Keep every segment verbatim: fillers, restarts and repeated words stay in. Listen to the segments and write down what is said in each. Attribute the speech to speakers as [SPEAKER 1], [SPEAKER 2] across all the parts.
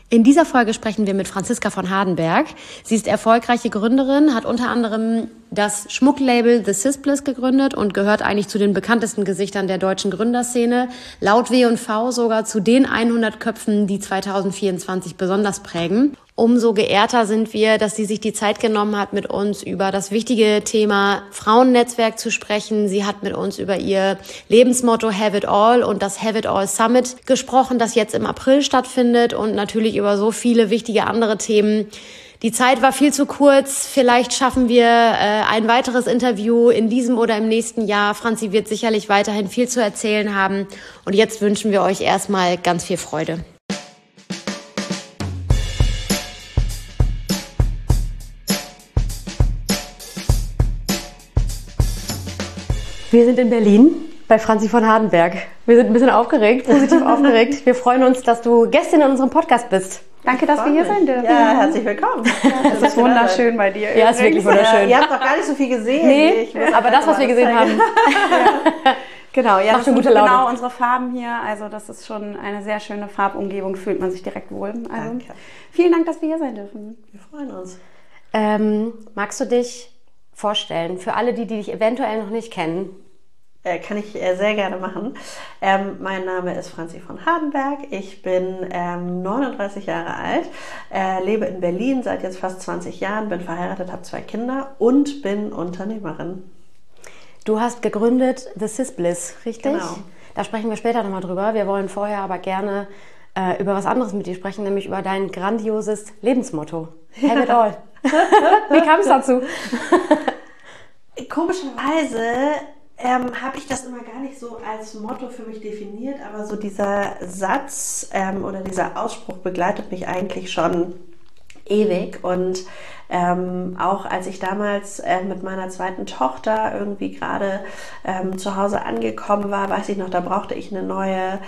[SPEAKER 1] In dieser Folge sprechen wir mit Franziska von Hardenberg. Sie ist erfolgreiche Gründerin, hat unter anderem das Schmucklabel The Sis-Bliss gegründet und gehört eigentlich zu den bekanntesten Gesichtern der deutschen Gründerszene. Laut W und V sogar zu den hundert Köpfen, die zwanzig vierundzwanzig besonders prägen. Umso geehrter sind wir, dass sie sich die Zeit genommen hat, mit uns über das wichtige Thema Frauennetzwerk zu sprechen. Sie hat mit uns über ihr Lebensmotto Have It All und das Have It All Summit gesprochen, das jetzt im April stattfindet, und natürlich über so viele wichtige andere Themen. Die Zeit war viel zu kurz. Vielleicht schaffen wir äh, ein weiteres Interview in diesem oder im nächsten Jahr. Franzi wird sicherlich weiterhin viel zu erzählen haben. Und jetzt wünschen wir euch erstmal ganz viel Freude. Wir sind in Berlin bei Franzi von Hardenberg. Wir sind ein bisschen aufgeregt, positiv aufgeregt. Wir freuen uns, dass du Gästin in unserem Podcast bist.
[SPEAKER 2] Danke, dass wir hier sein dürfen.
[SPEAKER 3] Ja, herzlich willkommen.
[SPEAKER 2] Es ist wunderschön bei dir.
[SPEAKER 1] Ja, es ist wirklich wunderschön.
[SPEAKER 3] Ja, ihr habt noch gar nicht so viel gesehen.
[SPEAKER 1] Nee, aber das, was wir gesehen haben.
[SPEAKER 2] Ja. Genau, ja,
[SPEAKER 1] macht
[SPEAKER 2] das
[SPEAKER 1] schon
[SPEAKER 2] sind
[SPEAKER 1] gute Laune.
[SPEAKER 2] Genau unsere Farben hier. Also das ist schon eine sehr schöne Farbumgebung, fühlt man sich direkt wohl. Also
[SPEAKER 3] Danke.
[SPEAKER 2] Vielen Dank, dass wir hier sein dürfen.
[SPEAKER 3] Wir freuen uns.
[SPEAKER 1] Ähm, magst du dich vorstellen, für alle, die, die dich eventuell noch nicht kennen?
[SPEAKER 3] Äh, kann ich äh, sehr gerne machen. Ähm, mein Name ist Franzi von Hardenberg. Ich bin ähm, neununddreißig Jahre alt, äh, lebe in Berlin seit jetzt fast zwanzig Jahren, bin verheiratet, habe zwei Kinder und bin Unternehmerin.
[SPEAKER 1] Du hast gegründet The Sis-Bliss, richtig?
[SPEAKER 3] Genau.
[SPEAKER 1] Da sprechen wir später nochmal drüber. Wir wollen vorher aber gerne äh, über was anderes mit dir sprechen, nämlich über dein grandioses Lebensmotto. Have it all. Wie kam es dazu?
[SPEAKER 3] Komischerweise ähm, habe ich das immer gar nicht so als Motto für mich definiert, aber so dieser Satz ähm, oder dieser Ausspruch begleitet mich eigentlich schon ewig. Und ähm, auch als ich damals äh, mit meiner zweiten Tochter irgendwie gerade ähm, zu Hause angekommen war, weiß ich noch, da brauchte ich eine neue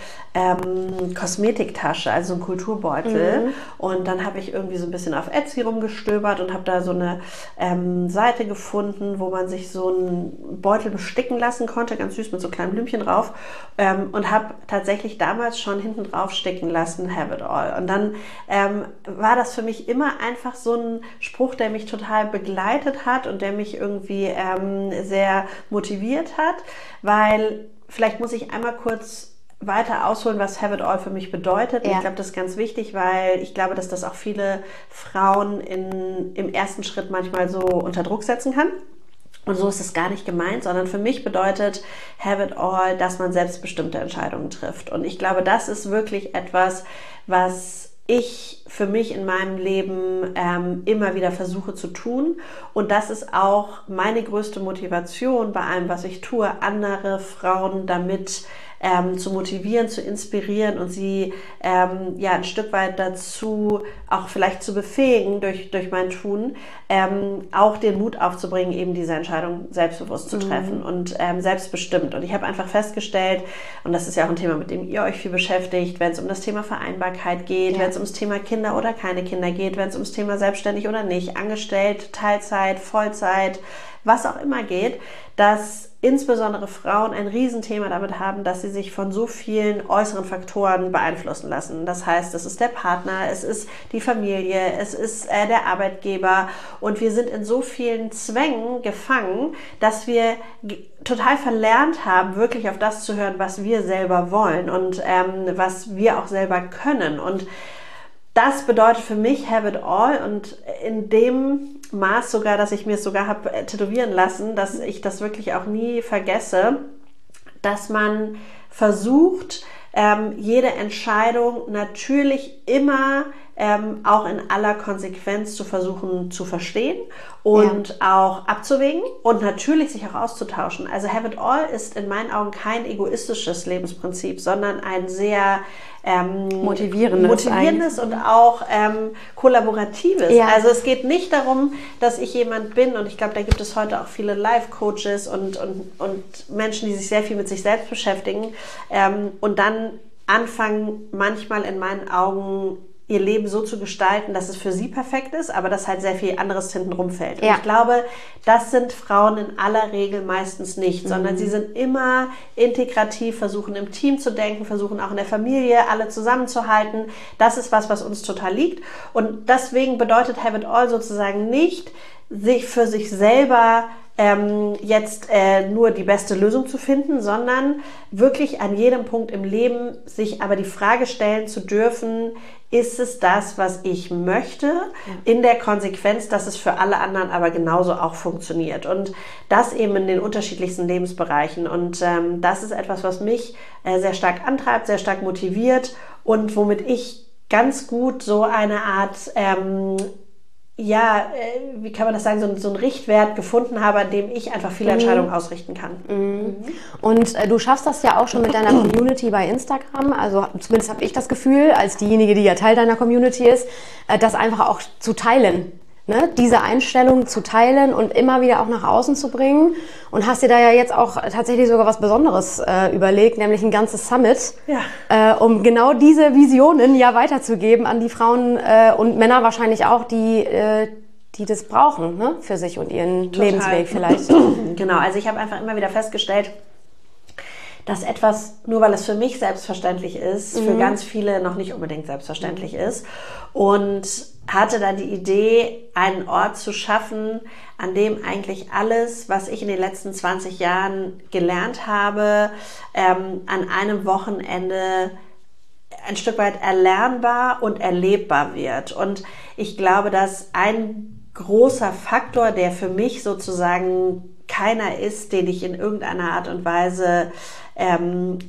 [SPEAKER 3] ähm, Kosmetiktasche, also einen Kulturbeutel. Mhm. Und dann habe ich irgendwie so ein bisschen auf Etsy rumgestöbert und habe da so eine ähm, Seite gefunden, wo man sich so einen Beutel besticken lassen konnte, ganz süß mit so kleinen Blümchen drauf. Ähm, und habe tatsächlich damals schon hinten drauf sticken lassen, Have It All. Und dann ähm, war das für mich immer einfach so ein Spruch, der mich total begleitet hat und der mich irgendwie ähm, sehr motiviert hat, weil vielleicht muss ich einmal kurz weiter ausholen, was Have It All für mich bedeutet. Ja. Ich glaube, das ist ganz wichtig, weil ich glaube, dass das auch viele Frauen in, im ersten Schritt manchmal so unter Druck setzen kann. Und so ist es gar nicht gemeint, sondern für mich bedeutet Have It All, dass man selbstbestimmte Entscheidungen trifft. Und ich glaube, das ist wirklich etwas, was ich für mich in meinem Leben ähm, immer wieder versuche zu tun. Und das ist auch meine größte Motivation bei allem, was ich tue, andere Frauen damit ähm, zu motivieren, zu inspirieren und sie ähm, ja ein Stück weit dazu auch vielleicht zu befähigen durch, durch mein Tun, ähm, auch den Mut aufzubringen, eben diese Entscheidung selbstbewusst zu treffen mhm. und ähm, selbstbestimmt. Und ich habe einfach festgestellt, und das ist ja auch ein Thema, mit dem ihr euch viel beschäftigt, wenn es um das Thema Vereinbarkeit geht, ja. wenn es ums Thema Kinder oder keine Kinder geht, wenn es ums Thema selbstständig oder nicht, angestellt, Teilzeit, Vollzeit, was auch immer geht, dass insbesondere Frauen ein Riesenthema damit haben, dass sie sich von so vielen äußeren Faktoren beeinflussen lassen. Das heißt, es ist der Partner, es ist die Familie, es ist äh, der Arbeitgeber, und wir sind in so vielen Zwängen gefangen, dass wir g- total verlernt haben, wirklich auf das zu hören, was wir selber wollen und ähm, was wir auch selber können. Und das bedeutet für mich Have It All, und in dem Maß sogar, dass ich mir es sogar habe tätowieren lassen, dass ich das wirklich auch nie vergesse, dass man versucht, ähm, jede Entscheidung natürlich immer ähm, auch in aller Konsequenz zu versuchen zu verstehen und ja. auch abzuwägen und natürlich sich auch auszutauschen. Also Have It All ist in meinen Augen kein egoistisches Lebensprinzip, sondern ein sehr ähm,
[SPEAKER 2] motivierendes,
[SPEAKER 3] motivierendes und auch ähm, kollaboratives.
[SPEAKER 1] Ja.
[SPEAKER 3] Also es geht nicht darum, dass ich jemand bin, und ich glaube, da gibt es heute auch viele Life-Coaches und, und, und Menschen, die sich sehr viel mit sich selbst beschäftigen ähm, und dann anfangen, manchmal in meinen Augen ihr Leben so zu gestalten, dass es für sie perfekt ist, aber dass halt sehr viel anderes hintenrum fällt. Und
[SPEAKER 1] Ja.
[SPEAKER 3] ich glaube, das sind Frauen in aller Regel meistens nicht, mhm. sondern sie sind immer integrativ, versuchen im Team zu denken, versuchen auch in der Familie alle zusammenzuhalten. Das ist was, was uns total liegt. Und deswegen bedeutet Have It All sozusagen nicht, sich für sich selber ähm, jetzt äh, nur die beste Lösung zu finden, sondern wirklich an jedem Punkt im Leben sich aber die Frage stellen zu dürfen, ist es das, was ich möchte, ja. in der Konsequenz, dass es für alle anderen aber genauso auch funktioniert. Und das eben in den unterschiedlichsten Lebensbereichen. Und ähm, das ist etwas, was mich äh, sehr stark antreibt, sehr stark motiviert und womit ich ganz gut so eine Art... Ähm, ja, äh, wie kann man das sagen, so, ein, so einen Richtwert gefunden habe, an dem ich einfach viele Entscheidungen mhm. ausrichten kann.
[SPEAKER 1] Mhm. Und äh, du schaffst das ja auch schon mit deiner Community bei Instagram, also zumindest habe ich das Gefühl, als diejenige, die ja Teil deiner Community ist, äh, das einfach auch zu teilen. Ne? Diese Einstellung zu teilen und immer wieder auch nach außen zu bringen. Und hast dir da ja jetzt auch tatsächlich sogar was Besonderes äh, überlegt, nämlich ein ganzes Summit,
[SPEAKER 3] ja.
[SPEAKER 1] äh, um genau diese Visionen ja weiterzugeben an die Frauen äh, und Männer wahrscheinlich auch, die, äh, die das brauchen, ne? Für sich und ihren
[SPEAKER 3] Total.
[SPEAKER 1] Lebensweg vielleicht.
[SPEAKER 3] Genau, also ich habe einfach immer wieder festgestellt, dass etwas, nur weil es für mich selbstverständlich ist, mhm. für ganz viele noch nicht unbedingt selbstverständlich mhm. ist. Und hatte dann die Idee, einen Ort zu schaffen, an dem eigentlich alles, was ich in den letzten zwanzig Jahren gelernt habe, ähm, an einem Wochenende ein Stück weit erlernbar und erlebbar wird. Und ich glaube, dass ein großer Faktor, der für mich sozusagen keiner ist, den ich in irgendeiner Art und Weise ähm,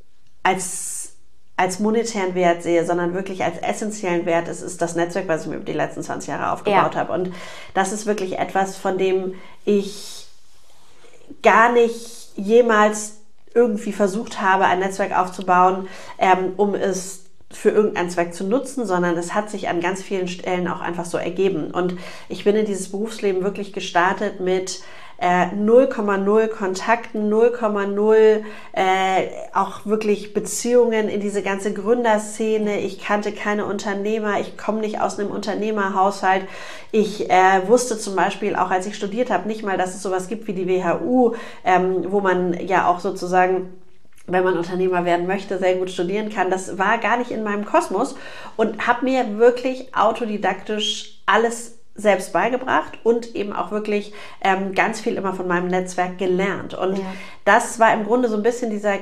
[SPEAKER 3] als als monetären Wert sehe, sondern wirklich als essentiellen Wert ist, ist das Netzwerk, was ich mir über die letzten zwanzig Jahre aufgebaut ja. habe. Und das ist wirklich etwas, von dem ich gar nicht jemals irgendwie versucht habe, ein Netzwerk aufzubauen, ähm, um es für irgendeinen Zweck zu nutzen, sondern es hat sich an ganz vielen Stellen auch einfach so ergeben. Und ich bin in dieses Berufsleben wirklich gestartet mit Äh, null Komma null Kontakten, null Komma null äh, auch wirklich Beziehungen in diese ganze Gründerszene. Ich kannte keine Unternehmer, ich komme nicht aus einem Unternehmerhaushalt. Ich äh, wusste zum Beispiel, auch als ich studiert habe, nicht mal, dass es sowas gibt wie die W H U, ähm, wo man ja auch sozusagen, wenn man Unternehmer werden möchte, sehr gut studieren kann. Das war gar nicht in meinem Kosmos und habe mir wirklich autodidaktisch alles selbst beigebracht und eben auch wirklich ähm, ganz viel immer von meinem Netzwerk gelernt. Und ja. das war im Grunde so ein bisschen dieser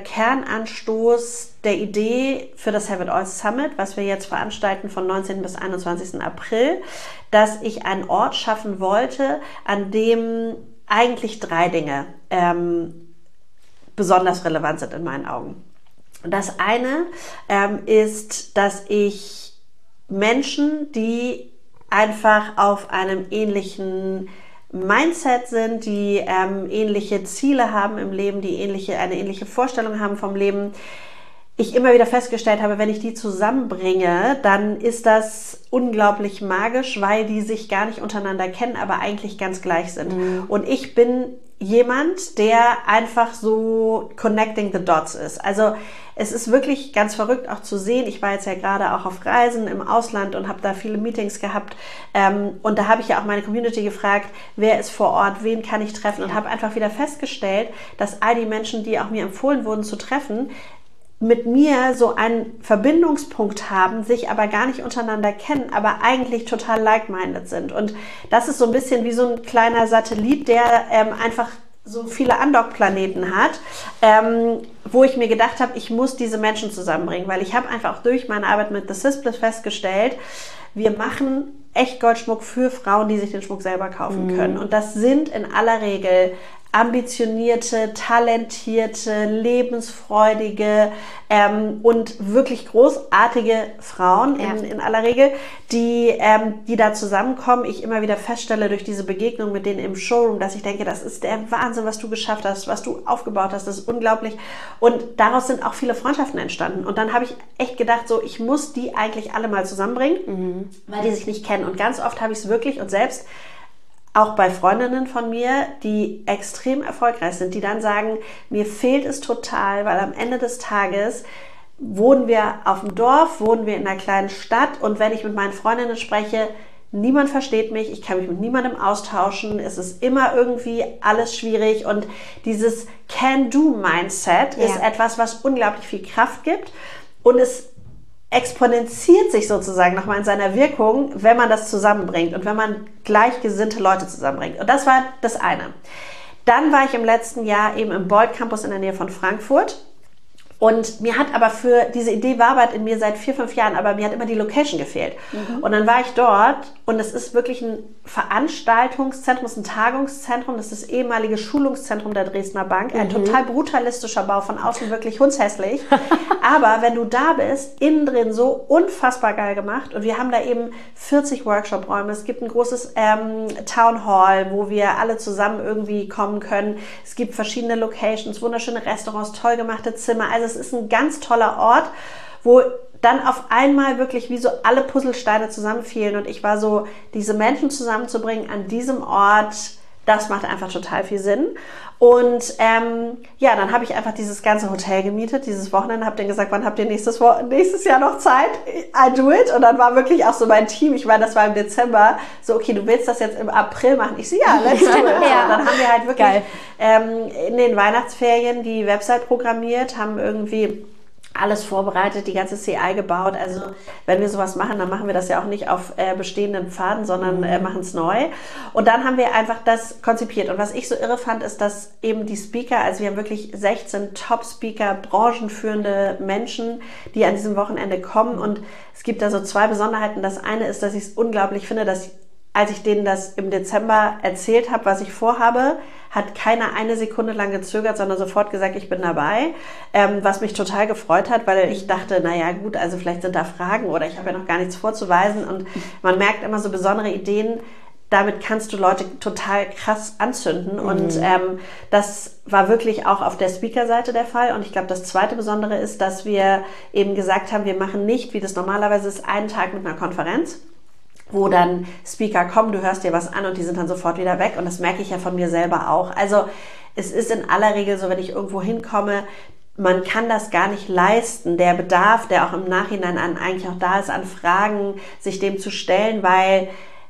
[SPEAKER 3] Kernanstoß der Idee für das Have It All Summit, was wir jetzt veranstalten von neunzehnten bis einundzwanzigsten April, dass ich einen Ort schaffen wollte, an dem eigentlich drei Dinge ähm, besonders relevant sind in meinen Augen. Das eine ähm, ist, dass ich Menschen, die einfach auf einem ähnlichen Mindset sind, die ähm, ähnliche Ziele haben im Leben, die ähnliche, eine ähnliche Vorstellung haben vom Leben. Ich immer wieder festgestellt habe, wenn ich die zusammenbringe, dann ist das unglaublich magisch, weil die sich gar nicht untereinander kennen, aber eigentlich ganz gleich sind. Mhm. Und ich bin jemand, der einfach so connecting the dots ist. Also es ist wirklich ganz verrückt auch zu sehen. Ich war jetzt ja gerade auch auf Reisen im Ausland und habe da viele Meetings gehabt. Ähm, und da habe ich ja auch meine Community gefragt, wer ist vor Ort, wen kann ich treffen? Und habe einfach wieder festgestellt, dass all die Menschen, die auch mir empfohlen wurden zu treffen, mit mir so einen Verbindungspunkt haben, sich aber gar nicht untereinander kennen, aber eigentlich total like-minded sind. Und das ist so ein bisschen wie so ein kleiner Satellit, der ähm, einfach so viele Andock-Planeten hat, ähm, wo ich mir gedacht habe, ich muss diese Menschen zusammenbringen, weil ich habe einfach auch durch meine Arbeit mit The Cisplus festgestellt, wir machen Echtgoldschmuck für Frauen, die sich den Schmuck selber kaufen mhm. können. Und das sind in aller Regel ambitionierte, talentierte, lebensfreudige ähm, und wirklich großartige Frauen ja. in, in aller Regel, die, ähm, die da zusammenkommen. Ich immer wieder feststelle durch diese Begegnung mit denen im Showroom, dass ich denke, das ist der Wahnsinn, was du geschafft hast, was du aufgebaut hast, das ist unglaublich. Und daraus sind auch viele Freundschaften entstanden. Und dann habe ich echt gedacht, so, ich muss die eigentlich alle mal zusammenbringen, mhm. weil die sich nicht kennen. Und ganz oft habe ich es wirklich und selbst auch bei Freundinnen von mir, die extrem erfolgreich sind, die dann sagen, mir fehlt es total, weil am Ende des Tages wohnen wir auf dem Dorf, wohnen wir in einer kleinen Stadt und wenn ich mit meinen Freundinnen spreche, niemand versteht mich, ich kann mich mit niemandem austauschen, es ist immer irgendwie alles schwierig und dieses Can-Do-Mindset
[SPEAKER 1] Ja.
[SPEAKER 3] ist etwas, was unglaublich viel Kraft gibt und es exponentiert sich sozusagen nochmal in seiner Wirkung, wenn man das zusammenbringt und wenn man gleichgesinnte Leute zusammenbringt. Und das war das eine. Dann war ich im letzten Jahr eben im Bold Campus in der Nähe von Frankfurt. Und mir hat aber für, diese Idee wabert in mir seit vier, fünf Jahren, aber mir hat immer die Location gefehlt. Mhm. Und dann war ich dort und es ist wirklich ein Veranstaltungszentrum, es ist ein Tagungszentrum, das ist das ehemalige Schulungszentrum der Dresdner Bank. Ein mhm. total brutalistischer Bau, von außen wirklich hundshässlich. Aber wenn du da bist, innen drin so unfassbar geil gemacht. Und wir haben da eben vierzig Workshop-Räume. Es gibt ein großes ähm, Town Hall, wo wir alle zusammen irgendwie kommen können. Es gibt verschiedene Locations, wunderschöne Restaurants, toll gemachte Zimmer. Also es ist ein ganz toller Ort, wo dann auf einmal wirklich wie so alle Puzzlesteine zusammenfielen und ich war so, diese Menschen zusammenzubringen an diesem Ort, das macht einfach total viel Sinn. Und ähm, ja, dann habe ich einfach dieses ganze Hotel gemietet, dieses Wochenende, habe denen gesagt, wann habt ihr nächstes, nächstes Jahr noch Zeit? I do it. Und dann war wirklich auch so mein Team, ich meine, das war im Dezember, so okay, du willst das jetzt im April machen? Ich so, ja, let's do it. Ja. Und dann haben wir halt wirklich ähm, in den Weihnachtsferien die Website programmiert, haben irgendwie alles vorbereitet, die ganze C I gebaut. Also wenn wir sowas machen, dann machen wir das ja auch nicht auf äh, bestehenden Pfaden, sondern äh, machen es neu. Und dann haben wir einfach das konzipiert. Und was ich so irre fand, ist, dass eben die Speaker, also wir haben wirklich sechzehn Top-Speaker, branchenführende Menschen, die an diesem Wochenende kommen. Und es gibt da so zwei Besonderheiten. Das eine ist, dass ich es unglaublich finde, dass als ich denen das im Dezember erzählt habe, was ich vorhabe, hat keiner eine Sekunde lang gezögert, sondern sofort gesagt, ich bin dabei, ähm, was mich total gefreut hat, weil ich dachte, naja gut, also vielleicht sind da Fragen oder ich habe ja noch gar nichts vorzuweisen und man merkt immer so besondere Ideen, damit kannst du Leute total krass anzünden mhm. und ähm, das war wirklich auch auf der Speaker-Seite der Fall und ich glaube, das zweite Besondere ist, dass wir eben gesagt haben, wir machen nicht, wie das normalerweise ist, einen Tag mit einer Konferenz, wo dann Speaker kommen, du hörst dir was an und die sind dann sofort wieder weg und das merke ich ja von mir selber auch. Also es ist in aller Regel so, wenn ich irgendwo hinkomme, man kann das gar nicht leisten, der Bedarf, der auch im Nachhinein an, eigentlich auch da ist, an Fragen, sich dem zu stellen, weil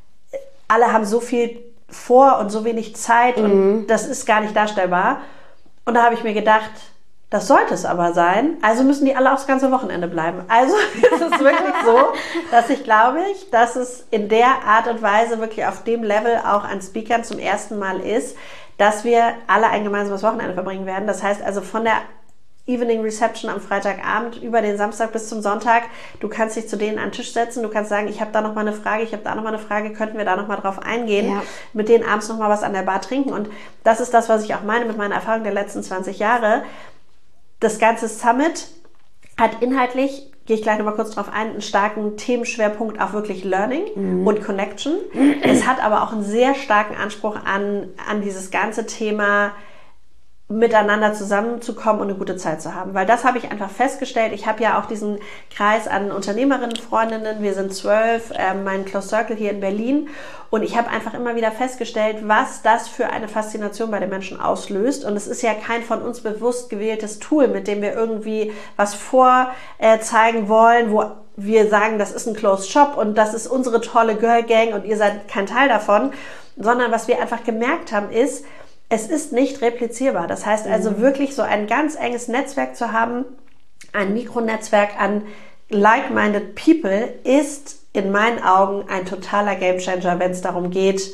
[SPEAKER 3] alle haben so viel vor und so wenig Zeit mhm. und das ist gar nicht darstellbar. Und da habe ich mir gedacht, das sollte es aber sein, also müssen die alle auch das ganze Wochenende bleiben. Also ist es wirklich so, dass ich glaube, ich, dass es in der Art und Weise wirklich auf dem Level auch an Speakern zum ersten Mal ist, dass wir alle ein gemeinsames Wochenende verbringen werden. Das heißt also von der Evening Reception am Freitagabend über den Samstag bis zum Sonntag, du kannst dich zu denen an den Tisch setzen, du kannst sagen, ich habe da noch mal eine Frage, ich habe da noch mal eine Frage, könnten wir da noch mal drauf eingehen, ja. mit denen abends noch mal was an der Bar trinken und das ist das, was ich auch meine mit meiner Erfahrung der letzten zwanzig Jahre. Das ganze Summit hat inhaltlich, gehe ich gleich nochmal kurz drauf ein, einen starken Themenschwerpunkt auf wirklich Learning mhm. und Connection. Es hat aber auch einen sehr starken Anspruch an, an dieses ganze Thema miteinander zusammenzukommen und eine gute Zeit zu haben. Weil das habe ich einfach festgestellt. Ich habe ja auch diesen Kreis an Unternehmerinnen, Freundinnen, wir sind zwölf, äh, mein Close Circle hier in Berlin und ich habe einfach immer wieder festgestellt, was das für eine Faszination bei den Menschen auslöst und es ist ja kein von uns bewusst gewähltes Tool, mit dem wir irgendwie was vorzeigen wollen, wo wir sagen, das ist ein Closed Shop und das ist unsere tolle Girl Gang und ihr seid kein Teil davon, sondern was wir einfach gemerkt haben ist, es ist nicht replizierbar. Das heißt also mhm. wirklich so ein ganz enges Netzwerk zu haben, ein Mikronetzwerk an like-minded people ist in meinen Augen ein totaler Gamechanger, wenn es darum geht,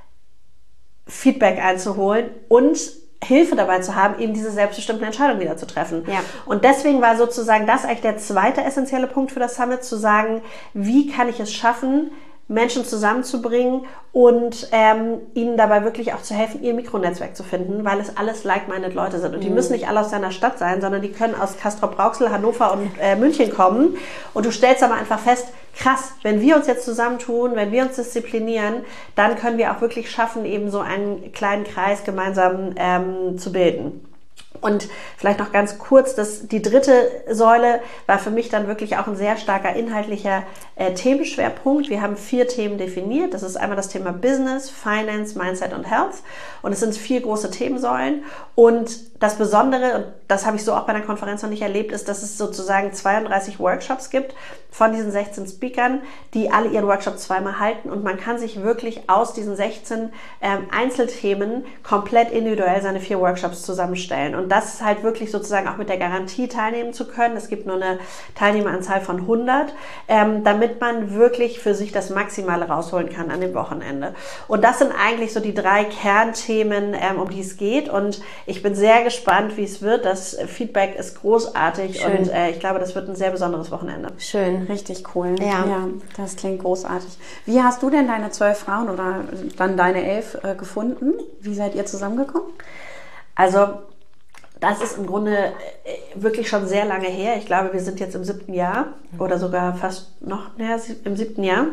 [SPEAKER 3] Feedback einzuholen und Hilfe dabei zu haben, eben diese selbstbestimmten Entscheidungen wieder zu treffen. Ja. Und deswegen war sozusagen das eigentlich der zweite essentielle Punkt für das Summit, zu sagen, wie kann ich es schaffen, Menschen zusammenzubringen und ähm, ihnen dabei wirklich auch zu helfen, ihr Mikronetzwerk zu finden, weil es alles like-minded Leute sind. Und die mhm. müssen nicht alle aus deiner Stadt sein, sondern die können aus Castrop-Rauxel, Hannover und äh, München kommen. Und du stellst aber einfach fest, krass, wenn wir uns jetzt zusammentun, wenn wir uns disziplinieren, dann können wir auch wirklich schaffen, eben so einen kleinen Kreis gemeinsam ähm, zu bilden. Und vielleicht noch ganz kurz, das, die dritte Säule war für mich dann wirklich auch ein sehr starker inhaltlicher äh, Themenschwerpunkt. Wir haben vier Themen definiert. Das ist einmal das Thema Business, Finance, Mindset und Health. Und es sind vier große Themensäulen. Und das Besondere, und das habe ich so auch bei der Konferenz noch nicht erlebt, ist, dass es sozusagen zweiunddreißig Workshops gibt von diesen sechzehn Speakern, die alle ihren Workshop zweimal halten. Und man kann sich wirklich aus diesen sechzehn ähm, Einzelthemen komplett individuell seine vier Workshops zusammenstellen. Und das ist halt wirklich sozusagen auch mit der Garantie teilnehmen zu können. Es gibt nur eine Teilnehmeranzahl von hundert, ähm, damit man wirklich für sich das Maximale rausholen kann an dem Wochenende. Und das sind eigentlich so die drei Kernthemen, ähm, um die es geht. Und ich bin sehr gespannt, wie es wird. Das Feedback ist großartig. Schön. Und äh, ich glaube, das wird ein sehr besonderes Wochenende.
[SPEAKER 2] Schön. Richtig cool.
[SPEAKER 1] Ja.
[SPEAKER 2] ja, das klingt großartig. Wie hast du denn deine zwölf Frauen oder dann deine elf äh, gefunden? Wie seid ihr zusammengekommen?
[SPEAKER 3] Also das ist im Grunde wirklich schon sehr lange her. Ich glaube, wir sind jetzt im siebten Jahr oder sogar fast noch näher im siebten Jahr.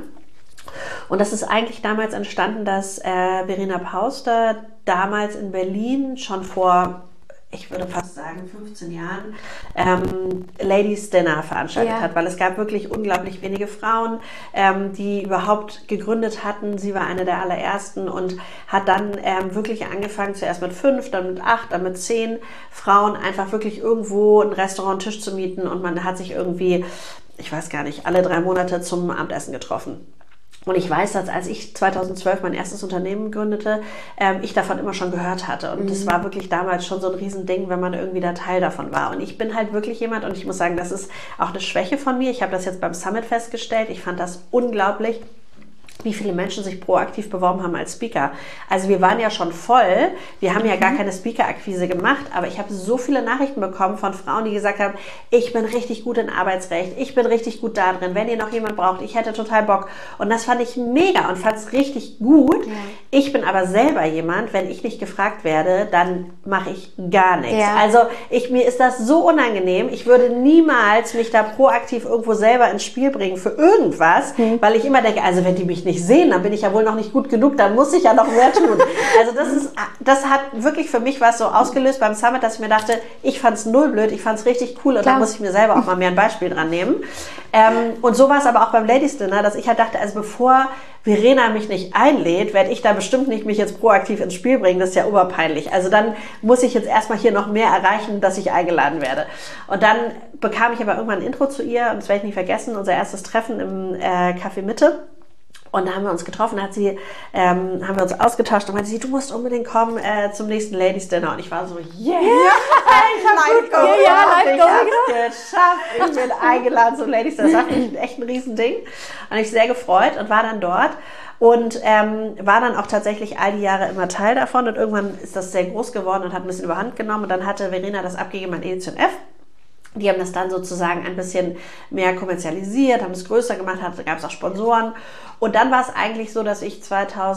[SPEAKER 3] Und das ist eigentlich damals entstanden, dass äh, Verena Pauster damals in Berlin schon vor, ich würde fast sagen, fünfzehn Jahren ähm, Ladies Dinner veranstaltet ja. hat, weil es gab wirklich unglaublich wenige Frauen, ähm, die überhaupt gegründet hatten. Sie war eine der allerersten und hat dann ähm, wirklich angefangen, zuerst mit fünf, dann mit acht, dann mit zehn Frauen einfach wirklich irgendwo einen Restaurant-Tisch zu mieten und man hat sich irgendwie, ich weiß gar nicht, alle drei Monate zum Abendessen getroffen. Und ich weiß, dass als ich zweitausendzwölf mein erstes Unternehmen gründete, ähm, ich davon immer schon gehört hatte. Und das mhm. war wirklich damals schon so ein Riesending, wenn man irgendwie da Teil davon war. Und ich bin halt wirklich jemand, und ich muss sagen, das ist auch eine Schwäche von mir. Ich habe das jetzt beim Summit festgestellt. Ich fand das unglaublich, wie viele Menschen sich proaktiv beworben haben als Speaker. Also wir waren ja schon voll, wir haben ja gar keine Speaker-Akquise gemacht, aber ich habe so viele Nachrichten bekommen von Frauen, die gesagt haben, ich bin richtig gut in Arbeitsrecht, ich bin richtig gut da drin, wenn ihr noch jemand braucht, ich hätte total Bock. Und das fand ich mega und fand es richtig gut. Ja. Ich bin aber selber jemand, wenn ich nicht gefragt werde, dann mache ich gar nichts. Ja. Also ich, mir ist das so unangenehm, ich würde niemals mich da proaktiv irgendwo selber ins Spiel bringen für irgendwas, mhm. weil ich immer denke, also wenn die mich nicht sehen, dann bin ich ja wohl noch nicht gut genug, dann muss ich ja noch mehr tun. Also das ist, das hat wirklich für mich was so ausgelöst beim Summit, dass ich mir dachte, ich fand es null blöd, ich fand es richtig cool und Klar. da muss ich mir selber auch mal mehr ein Beispiel dran nehmen. Ähm, und so war es aber auch beim Ladies Dinner, dass ich halt dachte, also bevor Verena mich nicht einlädt, werde ich da bestimmt nicht mich jetzt proaktiv ins Spiel bringen, das ist ja oberpeinlich. Also dann muss ich jetzt erstmal hier noch mehr erreichen, dass ich eingeladen werde. Und dann bekam ich aber irgendwann ein Intro zu ihr und das werde ich nicht vergessen, unser erstes Treffen im äh, Café Mitte. Und da haben wir uns getroffen, hat sie, ähm, haben wir uns ausgetauscht und meinte sie, du musst unbedingt kommen äh, zum nächsten Ladies Dinner. Und ich war so, yeah, yeah. ich habe gut gemacht, ja, ich habe es geschafft, ich bin eingeladen zum Ladies Dinner. Das war für mich echt ein Riesending. Und ich sehr gefreut und war dann dort. Und ähm, war dann auch tatsächlich all die Jahre immer Teil davon. Und irgendwann ist das sehr groß geworden und hat ein bisschen überhand genommen. Und dann hatte Verena das abgegeben an Edition F. Die haben das dann sozusagen ein bisschen mehr kommerzialisiert, haben es größer gemacht, da gab es auch Sponsoren. Und dann war es eigentlich so, dass ich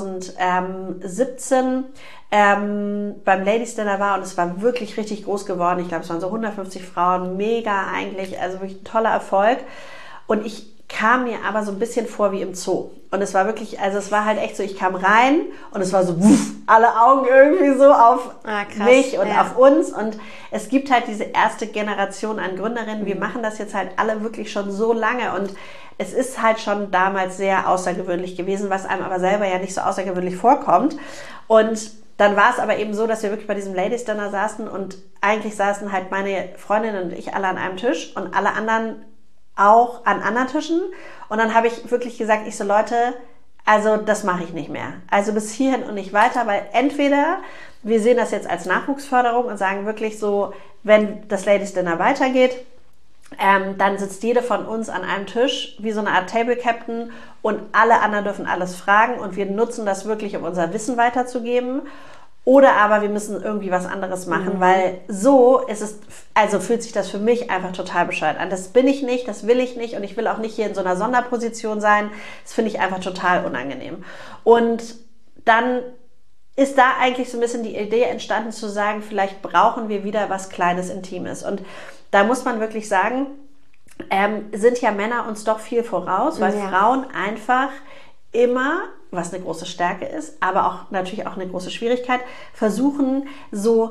[SPEAKER 3] zweitausendsiebzehn ähm, beim Ladies Dinner war und es war wirklich richtig groß geworden. Ich glaube, es waren so hundertfünfzig Frauen, mega eigentlich, also wirklich ein toller Erfolg. Und ich kam mir aber so ein bisschen vor wie im Zoo. Und es war wirklich, also es war halt echt so, ich kam rein und es war so, wuff, alle Augen irgendwie so auf ah, krass, mich und ja. auf uns. Und es gibt halt diese erste Generation an Gründerinnen. Wir machen das jetzt halt alle wirklich schon so lange und es ist halt schon damals sehr außergewöhnlich gewesen, was einem aber selber ja nicht so außergewöhnlich vorkommt. Und dann war es aber eben so, dass wir wirklich bei diesem Ladies Dinner saßen und eigentlich saßen halt meine Freundinnen und ich alle an einem Tisch und alle anderen auch an anderen Tischen. Und dann habe ich wirklich gesagt, ich so, Leute, also das mache ich nicht mehr. Also bis hierhin und nicht weiter, weil entweder wir sehen das jetzt als Nachwuchsförderung und sagen wirklich so, wenn das Ladies Dinner weitergeht, ähm, dann sitzt jede von uns an einem Tisch wie so eine Art Table Captain und alle anderen dürfen alles fragen und wir nutzen das wirklich, um unser Wissen weiterzugeben. Oder aber wir müssen irgendwie was anderes machen, mhm. weil so ist es, also fühlt sich das für mich einfach total bescheuert an. Das bin ich nicht, das will ich nicht und ich will auch nicht hier in so einer Sonderposition sein. Das finde ich einfach total unangenehm. Und dann ist da eigentlich so ein bisschen die Idee entstanden zu sagen, vielleicht brauchen wir wieder was Kleines, Intimes. Und da muss man wirklich sagen, ähm, sind ja Männer uns doch viel voraus, weil ja. Frauen einfach immer, was eine große Stärke ist, aber auch natürlich auch eine große Schwierigkeit, versuchen so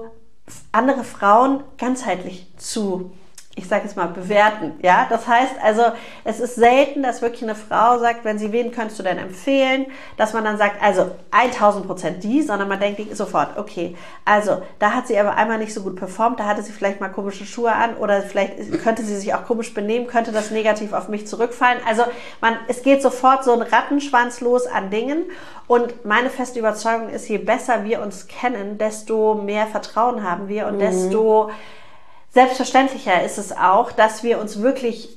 [SPEAKER 3] andere Frauen ganzheitlich zu, ich sage jetzt mal, bewerten. Ja, das heißt also, es ist selten, dass wirklich eine Frau sagt, wenn sie, wen könntest du denn empfehlen, dass man dann sagt, also tausend Prozent die, sondern man denkt sofort, okay, also da hat sie aber einmal nicht so gut performt, da hatte sie vielleicht mal komische Schuhe an oder vielleicht könnte sie sich auch komisch benehmen, könnte das negativ auf mich zurückfallen. Also man, es geht sofort so ein Rattenschwanz los an Dingen und meine feste Überzeugung ist, je besser wir uns kennen, desto mehr Vertrauen haben wir und mhm. desto selbstverständlicher ist es auch, dass wir uns wirklich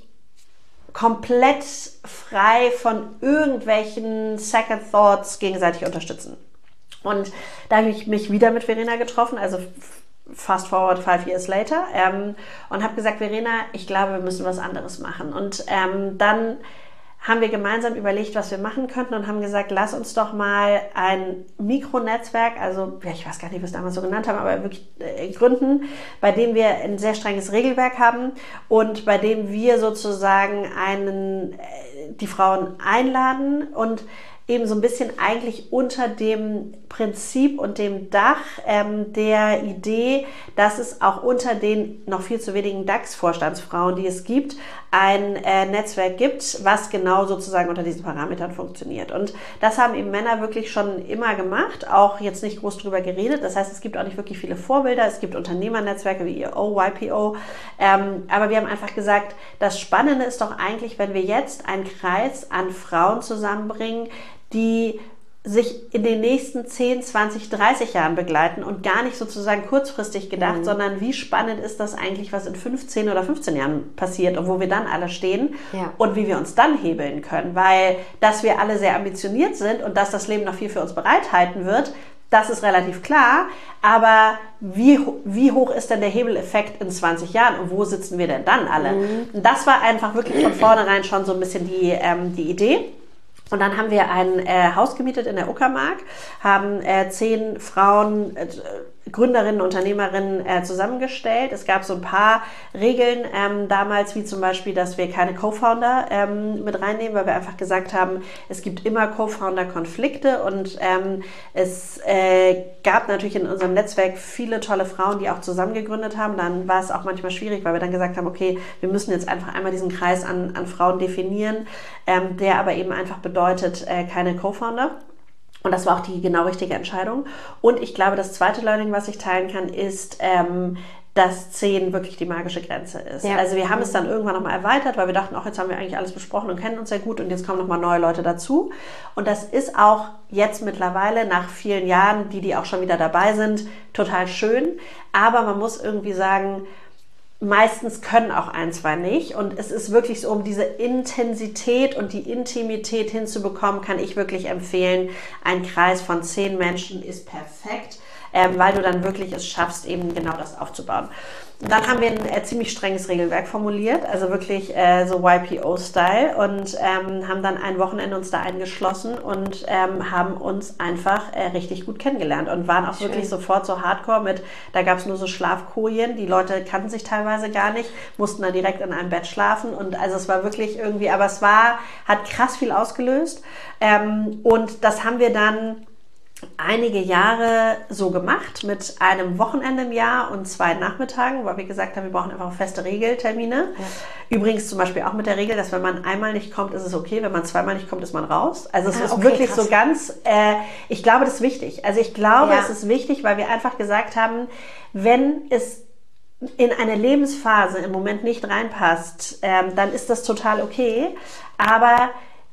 [SPEAKER 3] komplett frei von irgendwelchen Second Thoughts gegenseitig unterstützen. Und da habe ich mich wieder mit Verena getroffen, also fast forward five years later, ähm, und habe gesagt, Verena, ich glaube, wir müssen was anderes machen. Und ähm, dann haben wir gemeinsam überlegt, was wir machen könnten und haben gesagt, lass uns doch mal ein Mikronetzwerk, also ja, ich weiß gar nicht, wie wir es damals so genannt haben, aber wirklich äh, gründen, bei dem wir ein sehr strenges Regelwerk haben und bei dem wir sozusagen einen, äh, die Frauen einladen und eben so ein bisschen eigentlich unter dem Prinzip und dem Dach ähm, der Idee, dass es auch unter den noch viel zu wenigen DAX-Vorstandsfrauen, die es gibt, ein äh, Netzwerk gibt, was genau sozusagen unter diesen Parametern funktioniert. Und das haben eben Männer wirklich schon immer gemacht, auch jetzt nicht groß drüber geredet. Das heißt, es gibt auch nicht wirklich viele Vorbilder. Es gibt Unternehmernetzwerke wie I O, Y P O. Ähm, aber wir haben einfach gesagt, das Spannende ist doch eigentlich, wenn wir jetzt einen Kreis an Frauen zusammenbringen, die sich in den nächsten zehn, zwanzig, dreißig Jahren begleiten und gar nicht sozusagen kurzfristig gedacht, mhm. sondern wie spannend ist das eigentlich, was in fünfzehn oder fünfzehn Jahren passiert und wo wir dann alle stehen ja. und wie wir uns dann hebeln können, weil dass wir alle sehr ambitioniert sind und dass das Leben noch viel für uns bereithalten wird, das ist relativ klar, aber wie, wie hoch ist denn der Hebeleffekt in zwanzig Jahren und wo sitzen wir denn dann alle? Mhm. Und das war einfach wirklich von vornherein schon so ein bisschen die, ähm, die Idee. Und dann haben wir ein äh, Haus gemietet in der Uckermark, haben äh, zehn Frauen, äh, Gründerinnen, Unternehmerinnen äh, zusammengestellt. Es gab so ein paar Regeln ähm, damals, wie zum Beispiel, dass wir keine Co-Founder ähm, mit reinnehmen, weil wir einfach gesagt haben, es gibt immer Co-Founder-Konflikte und ähm, es äh, gab natürlich in unserem Netzwerk viele tolle Frauen, die auch zusammen gegründet haben. Dann war es auch manchmal schwierig, weil wir dann gesagt haben, okay, wir müssen jetzt einfach einmal diesen Kreis an, an Frauen definieren, ähm, der aber eben einfach bedeutet, äh, keine Co-Founder. Und das war auch die genau richtige Entscheidung. Und ich glaube, das zweite Learning, was ich teilen kann, ist, ähm, dass zehn wirklich die magische Grenze ist. Ja. Also wir haben es dann irgendwann nochmal erweitert, weil wir dachten, auch jetzt haben wir eigentlich alles besprochen und kennen uns sehr gut und jetzt kommen nochmal neue Leute dazu. Und das ist auch jetzt mittlerweile nach vielen Jahren, die, die auch schon wieder dabei sind, total schön. Aber man muss irgendwie sagen, meistens können auch ein, zwei nicht. Und es ist wirklich so, um diese Intensität und die Intimität hinzubekommen, kann ich wirklich empfehlen, ein Kreis von zehn Menschen ist perfekt, ähm, weil du dann wirklich es schaffst, eben genau das aufzubauen. Und dann haben wir ein äh, ziemlich strenges Regelwerk formuliert, also wirklich äh, so Y P O-Style und ähm, haben dann ein Wochenende uns da eingeschlossen und ähm, haben uns einfach äh, richtig gut kennengelernt und waren auch Schön. Wirklich sofort so hardcore mit, da gab es nur so Schlafkojen, die Leute kannten sich teilweise gar nicht, mussten dann direkt in einem Bett schlafen und also es war wirklich irgendwie, aber es war, hat krass viel ausgelöst ähm, und das haben wir dann einige Jahre so gemacht mit einem Wochenende im Jahr und zwei Nachmittagen, weil wir gesagt haben, wir brauchen einfach feste Regeltermine. Ja. Übrigens zum Beispiel auch mit der Regel, dass wenn man einmal nicht kommt, ist es okay, wenn man zweimal nicht kommt, ist man raus. Also es ah, ist okay, wirklich krass. So ganz, äh, ich glaube, das ist wichtig. Also ich glaube, ja. es ist wichtig, weil wir einfach gesagt haben, wenn es in eine Lebensphase im Moment nicht reinpasst, ähm, dann ist das total okay. Aber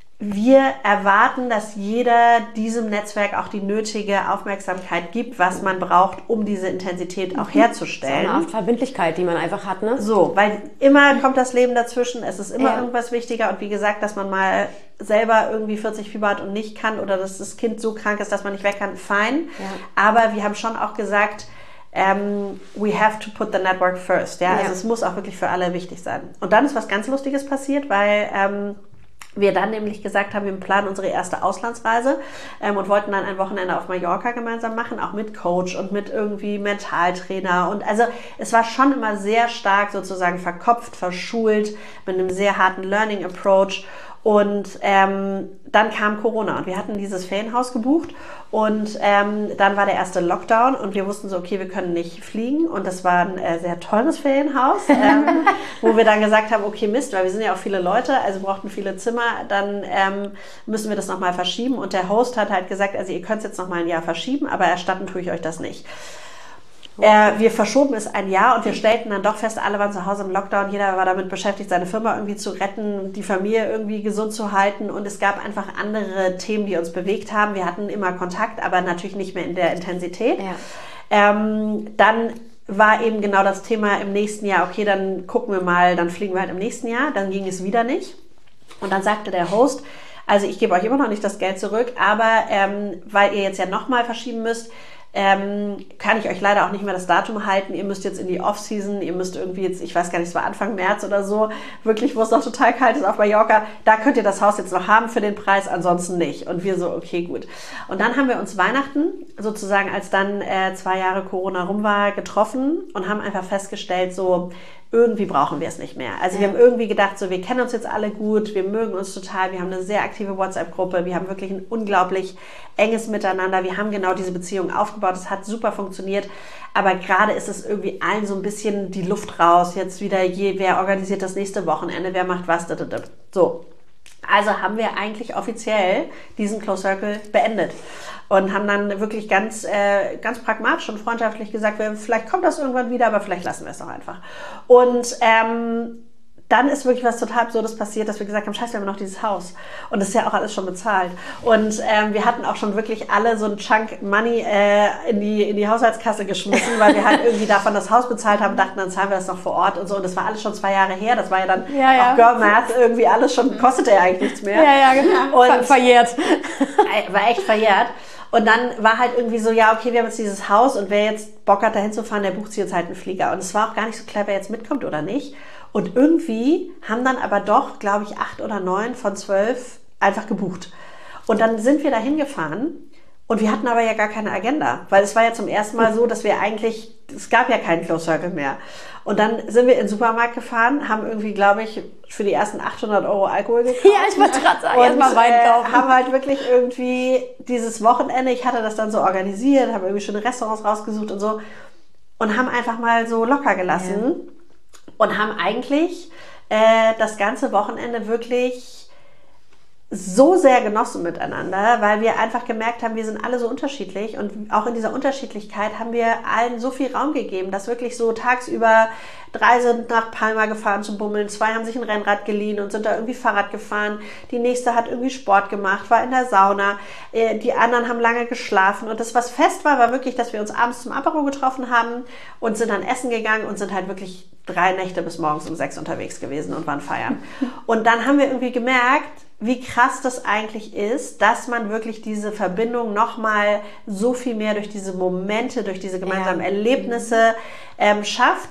[SPEAKER 3] wir erwarten, dass jeder diesem Netzwerk auch die nötige Aufmerksamkeit gibt, was man braucht, um diese Intensität auch herzustellen.
[SPEAKER 1] So eine Art Verbindlichkeit, die man einfach hat, ne?
[SPEAKER 3] So, weil immer kommt das Leben dazwischen, es ist immer ja. irgendwas wichtiger und wie gesagt, dass man mal selber irgendwie vierzig Fieber hat und nicht kann oder dass das Kind so krank ist, dass man nicht weg kann, fein. Ja. Aber wir haben schon auch gesagt, Um, we have to put the network first. Ja? Ja. Also es muss auch wirklich für alle wichtig sein. Und dann ist was ganz Lustiges passiert, weil ähm, wir dann nämlich gesagt haben, wir planen unsere erste Auslandsreise ähm, und wollten dann ein Wochenende auf Mallorca gemeinsam machen, auch mit Coach und mit irgendwie Mentaltrainer. Und also es war schon immer sehr stark sozusagen verkopft, verschult, mit einem sehr harten Learning Approach. Und ähm, dann kam Corona und wir hatten dieses Ferienhaus gebucht und ähm, dann war der erste Lockdown und wir wussten so, okay, wir können nicht fliegen und das war ein äh, sehr teures Ferienhaus, ähm, wo wir dann gesagt haben, okay, Mist, weil wir sind ja auch viele Leute, also brauchten viele Zimmer, dann ähm, müssen wir das nochmal verschieben und der Host hat halt gesagt, also ihr könnt es jetzt nochmal ein Jahr verschieben, aber erstatten tue ich euch das nicht. Äh, wir verschoben es ein Jahr und wir stellten dann doch fest, alle waren zu Hause im Lockdown, jeder war damit beschäftigt, seine Firma irgendwie zu retten, die Familie irgendwie gesund zu halten und es gab einfach andere Themen, die uns bewegt haben. Wir hatten immer Kontakt, aber natürlich nicht mehr in der Intensität. Ja. Ähm, dann war eben genau das Thema im nächsten Jahr, okay, dann gucken wir mal, dann fliegen wir halt im nächsten Jahr, dann ging es wieder nicht. Und dann sagte der Host, also ich gebe euch immer noch nicht das Geld zurück, aber ähm, weil ihr jetzt ja nochmal verschieben müsst, Ähm, kann ich euch leider auch nicht mehr das Datum halten. Ihr müsst jetzt in die Off-Season, ihr müsst irgendwie jetzt, ich weiß gar nicht, es war Anfang März oder so, wirklich, wo es noch total kalt ist auf Mallorca, da könnt ihr das Haus jetzt noch haben für den Preis, ansonsten nicht. Und wir so, okay, gut. Und dann haben wir uns Weihnachten, sozusagen als dann äh, zwei Jahre Corona rum war, getroffen und haben einfach festgestellt, so, irgendwie brauchen wir es nicht mehr. Also wir haben irgendwie gedacht, so wir kennen uns jetzt alle gut, wir mögen uns total, wir haben eine sehr aktive WhatsApp-Gruppe, wir haben wirklich ein unglaublich enges Miteinander, wir haben genau diese Beziehung aufgebaut, es hat super funktioniert, aber gerade ist es irgendwie allen so ein bisschen die Luft raus, jetzt wieder, je, wer organisiert das nächste Wochenende, wer macht was, so. Also haben wir eigentlich offiziell diesen Close Circle beendet und haben dann wirklich ganz, äh, ganz pragmatisch und freundschaftlich gesagt, wir, vielleicht kommt das irgendwann wieder, aber vielleicht lassen wir es doch einfach. Und ähm, dann ist wirklich was total Absurdes passiert, dass wir gesagt haben, scheiße, wir haben noch dieses Haus. Und das ist ja auch alles schon bezahlt. Und ähm, wir hatten auch schon wirklich alle so einen Chunk Money äh, in, die, in die Haushaltskasse geschmissen, weil wir halt irgendwie davon das Haus bezahlt haben, dachten, dann zahlen wir das noch vor Ort und so. Und das war alles schon zwei Jahre her. Das war ja dann ja, ja. auch Girl Math, irgendwie alles schon, kostete ja eigentlich nichts mehr.
[SPEAKER 1] Ja, ja, genau. Und verjährt.
[SPEAKER 3] War echt verjährt. Und dann war halt irgendwie so, ja, okay, wir haben jetzt dieses Haus und wer jetzt Bock hat, da hinzufahren, der bucht sich jetzt halt einen Flieger. Und es war auch gar nicht so klar, wer jetzt mitkommt oder nicht. Und irgendwie haben dann aber doch, glaube ich, acht oder neun von zwölf einfach gebucht. Und dann sind wir da hingefahren und wir hatten aber ja gar keine Agenda, weil es war ja zum ersten Mal so, dass wir eigentlich, es gab ja keinen Close Circle mehr. Und dann sind wir in den Supermarkt gefahren, haben irgendwie, glaube ich, für die ersten achthundert Euro Alkohol gekauft.
[SPEAKER 1] Ja, ich wollte gerade sagen, erstmal Wein kaufen.
[SPEAKER 3] Äh, haben halt wirklich irgendwie dieses Wochenende, ich hatte das dann so organisiert, habe irgendwie schöne Restaurants rausgesucht und so und haben einfach mal so locker gelassen. Ja. Und haben eigentlich äh, das ganze Wochenende wirklich so sehr genossen miteinander, weil wir einfach gemerkt haben, wir sind alle so unterschiedlich und auch in dieser Unterschiedlichkeit haben wir allen so viel Raum gegeben, dass wirklich so tagsüber drei sind nach Palma gefahren zum Bummeln, zwei haben sich ein Rennrad geliehen und sind da irgendwie Fahrrad gefahren, die nächste hat irgendwie Sport gemacht, war in der Sauna, die anderen haben lange geschlafen und das, was fest war, war wirklich, dass wir uns abends zum Apero getroffen haben und sind dann essen gegangen und sind halt wirklich drei Nächte bis morgens um sechs unterwegs gewesen und waren feiern. Und dann haben wir irgendwie gemerkt, wie krass das eigentlich ist, dass man wirklich diese Verbindung nochmal so viel mehr durch diese Momente, durch diese gemeinsamen ja. Erlebnisse ähm, schafft.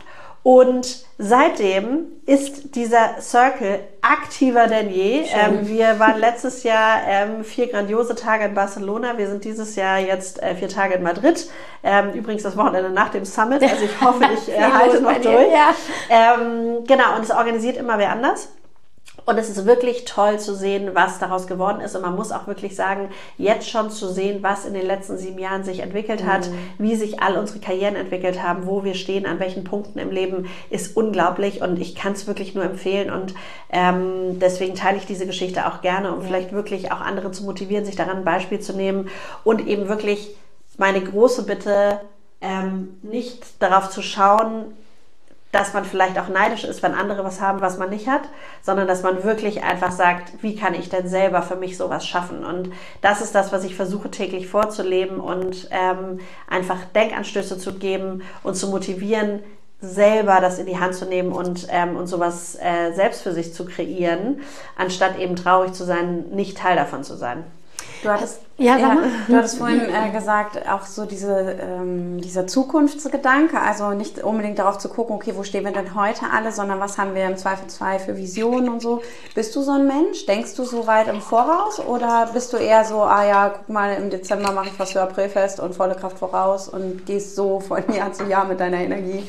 [SPEAKER 3] Und seitdem ist dieser Circle aktiver denn je. Ähm, wir waren letztes Jahr ähm, vier grandiose Tage in Barcelona. Wir sind dieses Jahr jetzt äh, vier Tage in Madrid. Ähm, übrigens das Wochenende nach dem Summit. Also ich hoffe, ich äh, halte noch durch. Ja. Ähm, genau, und es organisiert immer wer anders. Und es ist wirklich toll zu sehen, was daraus geworden ist. Und man muss auch wirklich sagen, jetzt schon zu sehen, was in den letzten sieben Jahren sich entwickelt hat, mhm. wie sich all unsere Karrieren entwickelt haben, wo wir stehen, an welchen Punkten im Leben, ist unglaublich. Und ich kann es wirklich nur empfehlen. Und ähm, deswegen teile ich diese Geschichte auch gerne, um ja. vielleicht wirklich auch andere zu motivieren, sich daran ein Beispiel zu nehmen. Und eben wirklich meine große Bitte, ähm, nicht darauf zu schauen, dass man vielleicht auch neidisch ist, wenn andere was haben, was man nicht hat, sondern dass man wirklich einfach sagt, wie kann ich denn selber für mich sowas schaffen? Und das ist das, was ich versuche täglich vorzuleben und ähm, einfach Denkanstöße zu geben und zu motivieren, selber das in die Hand zu nehmen und, ähm, und sowas äh, selbst für sich zu kreieren, anstatt eben traurig zu sein, nicht Teil davon zu sein.
[SPEAKER 2] Du hattest, ja, ja, du hattest vorhin äh, gesagt, auch so diese, ähm, dieser Zukunftsgedanke, also nicht unbedingt darauf zu gucken, okay, wo stehen wir denn heute alle, sondern was haben wir im Zweifelsfall für Visionen und so. Bist du so ein Mensch? Denkst du so weit im Voraus oder bist du eher so, ah ja, guck mal, im Dezember mache ich was für Aprilfest und volle Kraft voraus und gehst so von Jahr zu Jahr mit deiner Energie?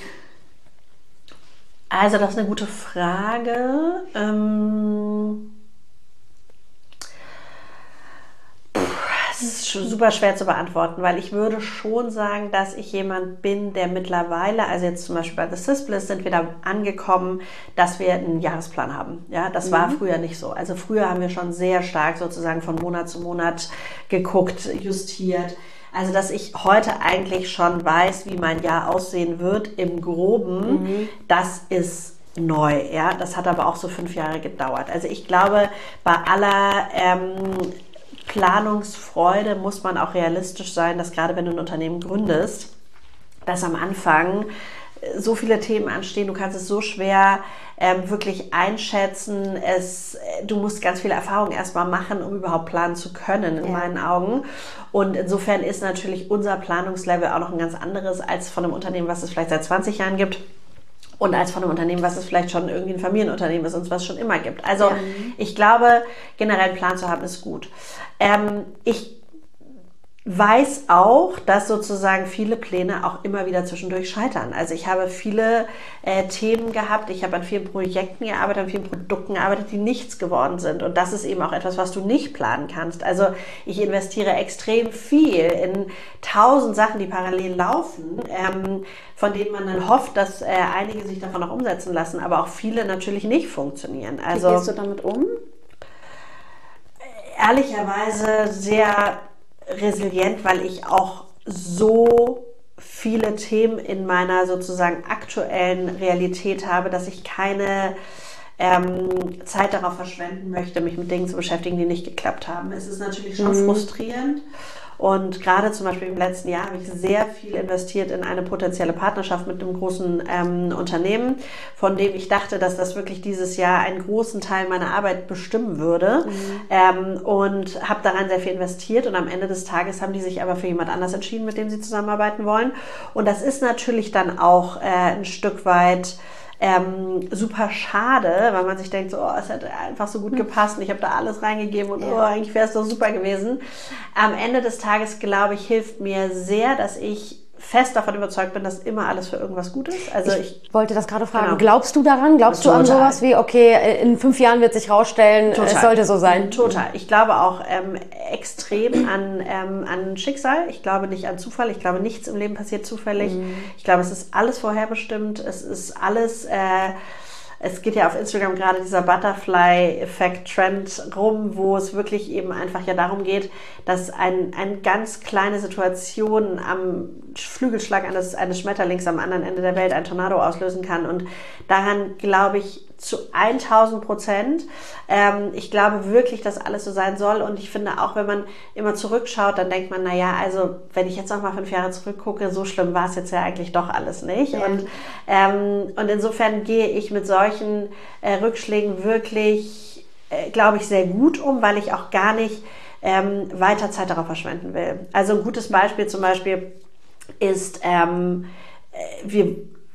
[SPEAKER 3] Also das ist eine gute Frage. Ähm Das ist super schwer zu beantworten, weil ich würde schon sagen, dass ich jemand bin, der mittlerweile, also jetzt zum Beispiel bei The Sisbliss sind wir da angekommen, dass wir einen Jahresplan haben. Ja, das mhm. war früher nicht so. Also früher haben wir schon sehr stark sozusagen von Monat zu Monat geguckt, justiert. Also dass ich heute eigentlich schon weiß, wie mein Jahr aussehen wird im Groben, mhm. das ist neu. Ja, das hat aber auch so fünf Jahre gedauert. Also ich glaube, bei aller ähm, Planungsfreude muss man auch realistisch sein, dass gerade wenn du ein Unternehmen gründest, dass am Anfang so viele Themen anstehen, du kannst es so schwer ähm, wirklich einschätzen. Es, du musst ganz viele Erfahrungen erstmal machen, um überhaupt planen zu können, in ja. meinen Augen. Und insofern ist natürlich unser Planungslevel auch noch ein ganz anderes als von einem Unternehmen, was es vielleicht seit zwanzig Jahren gibt. Und als von einem Unternehmen, was es vielleicht schon irgendwie ein Familienunternehmen ist und was es schon immer gibt. Also ja. ich glaube, generell einen Plan zu haben, ist gut. Ähm, ich weiß auch, dass sozusagen viele Pläne auch immer wieder zwischendurch scheitern. Also ich habe viele äh, Themen gehabt, ich habe an vielen Projekten gearbeitet, an vielen Produkten gearbeitet, die nichts geworden sind. Und das ist eben auch etwas, was du nicht planen kannst. Also ich investiere extrem viel in tausend Sachen, die parallel laufen, ähm, von denen man dann hofft, dass äh, einige sich davon auch umsetzen lassen, aber auch viele natürlich nicht funktionieren. Also,
[SPEAKER 2] wie gehst du damit um?
[SPEAKER 3] Ehrlicherweise sehr resilient, weil ich auch so viele Themen in meiner sozusagen aktuellen Realität habe, dass ich keine ähm, Zeit darauf verschwenden möchte, mich mit Dingen zu beschäftigen, die nicht geklappt haben. Es ist natürlich schon mhm. frustrierend. Und gerade zum Beispiel im letzten Jahr habe ich sehr viel investiert in eine potenzielle Partnerschaft mit einem großen ähm, Unternehmen, von dem ich dachte, dass das wirklich dieses Jahr einen großen Teil meiner Arbeit bestimmen würde. Mhm. Ähm, und habe daran sehr viel investiert. Und am Ende des Tages haben die sich aber für jemand anders entschieden, mit dem sie zusammenarbeiten wollen. Und das ist natürlich dann auch äh, ein Stück weit Ähm, super schade, weil man sich denkt, so, oh, es hätte einfach so gut gepasst und ich habe da alles reingegeben und ja. oh, eigentlich wäre es doch super gewesen. Am Ende des Tages, glaube ich, hilft mir sehr, dass ich fest davon überzeugt bin, dass immer alles für irgendwas gut ist. Also ich,
[SPEAKER 1] ich wollte das gerade fragen. Genau. Glaubst du daran? Glaubst Total. du an sowas wie, okay, in fünf Jahren wird sich rausstellen, Total. es sollte so sein?
[SPEAKER 3] Total. Ich glaube auch ähm, extrem an, ähm, an Schicksal. Ich glaube nicht an Zufall. Ich glaube, nichts im Leben passiert zufällig. Mhm. Ich glaube, es ist alles vorherbestimmt. Es ist alles... Äh, Es geht ja auf Instagram gerade dieser Butterfly-Effekt-Trend rum, wo es wirklich eben einfach ja darum geht, dass ein, eine ganz kleine Situation am Flügelschlag eines, eines Schmetterlings am anderen Ende der Welt ein Tornado auslösen kann. Und daran glaube ich zu tausend Prozent. Ähm, ich glaube wirklich, dass alles so sein soll. Und ich finde auch, wenn man immer zurückschaut, dann denkt man, naja, also wenn ich jetzt noch mal fünf Jahre zurückgucke, so schlimm war es jetzt ja eigentlich doch alles nicht. Ja. Und, ähm, und insofern gehe ich mit solchen äh, Rückschlägen wirklich, äh, glaube ich, sehr gut um, weil ich auch gar nicht ähm, weiter Zeit darauf verschwenden will. Also ein gutes Beispiel zum Beispiel ist, ähm, wir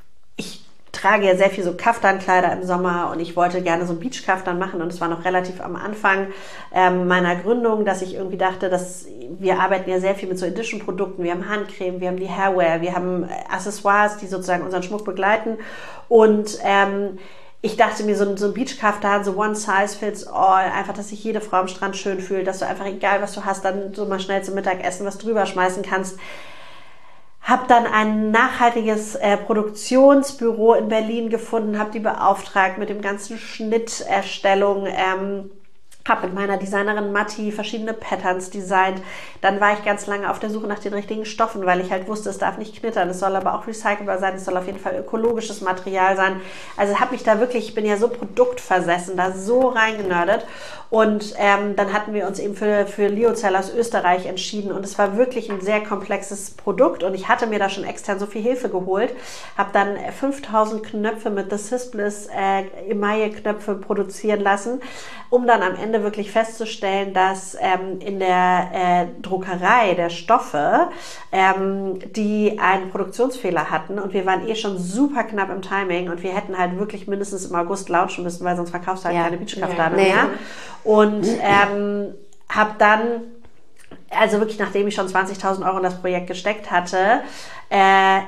[SPEAKER 3] trage ja sehr viel so Kaftankleider im Sommer und ich wollte gerne so ein Beach-Kaftan machen und es war noch relativ am Anfang ähm, meiner Gründung, dass ich irgendwie dachte, dass wir arbeiten ja sehr viel mit so Edition-Produkten, wir haben Handcreme, wir haben die Hairwear, wir haben Accessoires, die sozusagen unseren Schmuck begleiten und ähm, ich dachte mir, so ein, so ein Beach-Kaftan, so one size fits all, einfach, dass sich jede Frau am Strand schön fühlt, dass du einfach, egal was du hast, dann so mal schnell zum Mittagessen was drüber schmeißen kannst. Habe dann ein nachhaltiges äh, Produktionsbüro in Berlin gefunden, habe die beauftragt mit dem ganzen Schnitterstellung, ähm, habe mit meiner Designerin Matti verschiedene Patterns designt. Dann war ich ganz lange auf der Suche nach den richtigen Stoffen, weil ich halt wusste, es darf nicht knittern, es soll aber auch recycelbar sein, es soll auf jeden Fall ökologisches Material sein. Also habe mich da wirklich, ich bin ja so produktversessen, da so reingenördet. Und ähm, dann hatten wir uns eben für, für Liozell aus Österreich entschieden und es war wirklich ein sehr komplexes Produkt und ich hatte mir da schon extern so viel Hilfe geholt, habe dann fünftausend Knöpfe mit The Sisbliss äh, Emaille-Knöpfe produzieren lassen, um dann am Ende wirklich festzustellen, dass ähm, in der äh, Druckerei der Stoffe ähm, die einen Produktionsfehler hatten und wir waren eh schon super knapp im Timing und wir hätten halt wirklich mindestens im August launchen müssen, weil sonst verkaufst du halt ja. keine Beach-Kaftane mehr. Ja. Und ähm, habe dann, also wirklich nachdem ich schon zwanzigtausend Euro in das Projekt gesteckt hatte, äh,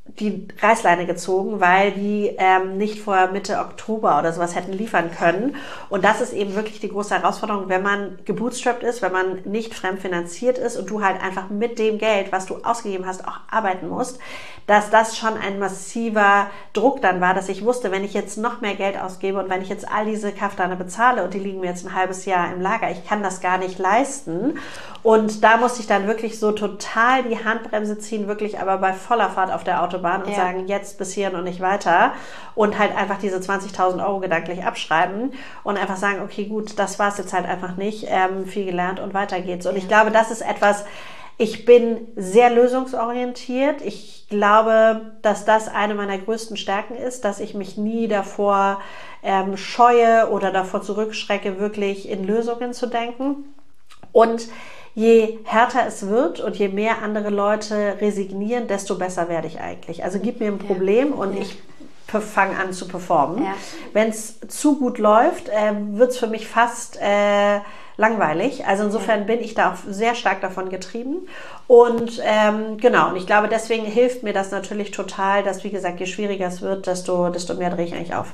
[SPEAKER 3] die Reißleine gezogen, weil die ähm, nicht vor Mitte Oktober oder sowas hätten liefern können. Und das ist eben wirklich die große Herausforderung, wenn man gebootstrapped ist, wenn man nicht fremdfinanziert ist und du halt einfach mit dem Geld, was du ausgegeben hast, auch arbeiten musst, dass das schon ein massiver Druck dann war, dass ich wusste, wenn ich jetzt noch mehr Geld ausgebe und wenn ich jetzt all diese Kaftane bezahle und die liegen mir jetzt ein halbes Jahr im Lager, ich kann das gar nicht leisten. Und da musste ich dann wirklich so total die Handbremse ziehen, wirklich aber bei voller Fahrt auf der Autobahn und ja. sagen, jetzt bis hierhin und nicht weiter. Und halt einfach diese zwanzigtausend Euro gedanklich abschreiben und einfach sagen, okay, gut, das war es jetzt halt einfach nicht, ähm, viel gelernt und weiter geht's. Und ja. ich glaube, das ist etwas, ich bin sehr lösungsorientiert. Ich glaube, dass das eine meiner größten Stärken ist, dass ich mich nie davor ähm, scheue oder davor zurückschrecke, wirklich in Lösungen zu denken. Und je härter es wird und je mehr andere Leute resignieren, desto besser werde ich eigentlich. Also gib mir ein Problem ja. und ja. ich fange an zu performen. Ja. Wenn es zu gut läuft, äh, wird es für mich fast äh, langweilig. Also insofern ja. bin ich da auch sehr stark davon getrieben. Und ähm, genau, und ich glaube, deswegen hilft mir das natürlich total, dass, wie gesagt, je schwieriger es wird, desto, desto mehr drehe ich eigentlich auf.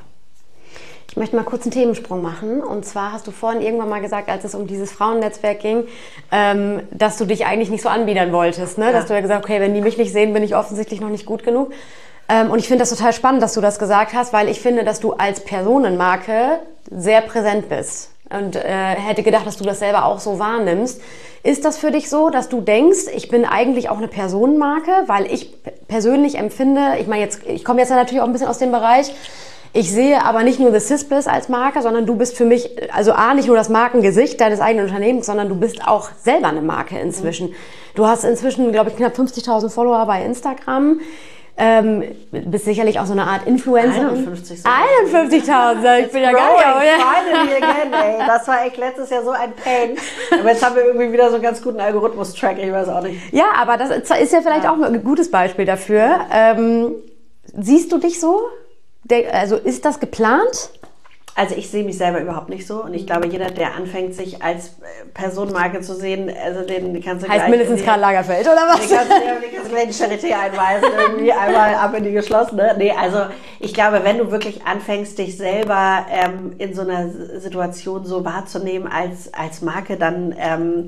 [SPEAKER 1] Ich möchte mal kurz einen Themensprung machen. Und zwar hast du vorhin irgendwann mal gesagt, als es um dieses Frauennetzwerk ging, ähm, dass du dich eigentlich nicht so anbiedern wolltest. Ne? Ja. Dass du ja gesagt hast, okay, wenn die mich nicht sehen, bin ich offensichtlich noch nicht gut genug. Ähm, und ich finde das total spannend, dass du das gesagt hast, weil ich finde, dass du als Personenmarke sehr präsent bist. Und äh, hätte gedacht, dass du das selber auch so wahrnimmst. Ist das für dich so, dass du denkst, ich bin eigentlich auch eine Personenmarke? Weil ich persönlich empfinde, ich meine jetzt, ich komme jetzt ja natürlich auch ein bisschen aus dem Bereich, ich sehe aber nicht nur The Sis-Bliss als Marke, sondern du bist für mich, also A, nicht nur das Markengesicht deines eigenen Unternehmens, sondern du bist auch selber eine Marke inzwischen. Mhm. Du hast inzwischen, glaube ich, knapp fünfzigtausend Follower bei Instagram. Ähm, bist sicherlich auch so eine Art Influencerin. einundfünfzigtausend. Ich bin ja gar nicht auf.
[SPEAKER 3] Finally again, ey. Das war echt letztes Jahr so ein Pain. Aber jetzt haben wir irgendwie wieder so einen ganz guten Algorithmus-Track. Ich weiß auch nicht.
[SPEAKER 1] Ja, aber das ist ja vielleicht ja. auch ein gutes Beispiel dafür. Ähm, siehst du dich so? Der, also ist das geplant?
[SPEAKER 3] Also ich sehe mich selber überhaupt nicht so und ich glaube, jeder, der anfängt, sich als Personenmarke zu sehen, also den kannst du
[SPEAKER 1] heißt
[SPEAKER 3] gleich...
[SPEAKER 1] mindestens Karl Lagerfeld, oder was?
[SPEAKER 3] Den kannst du dir gleich in Charité einweisen, irgendwie einmal ab in die geschlossene. Nee, also ich glaube, wenn du wirklich anfängst, dich selber ähm, in so einer Situation so wahrzunehmen als, als Marke, dann... Ähm,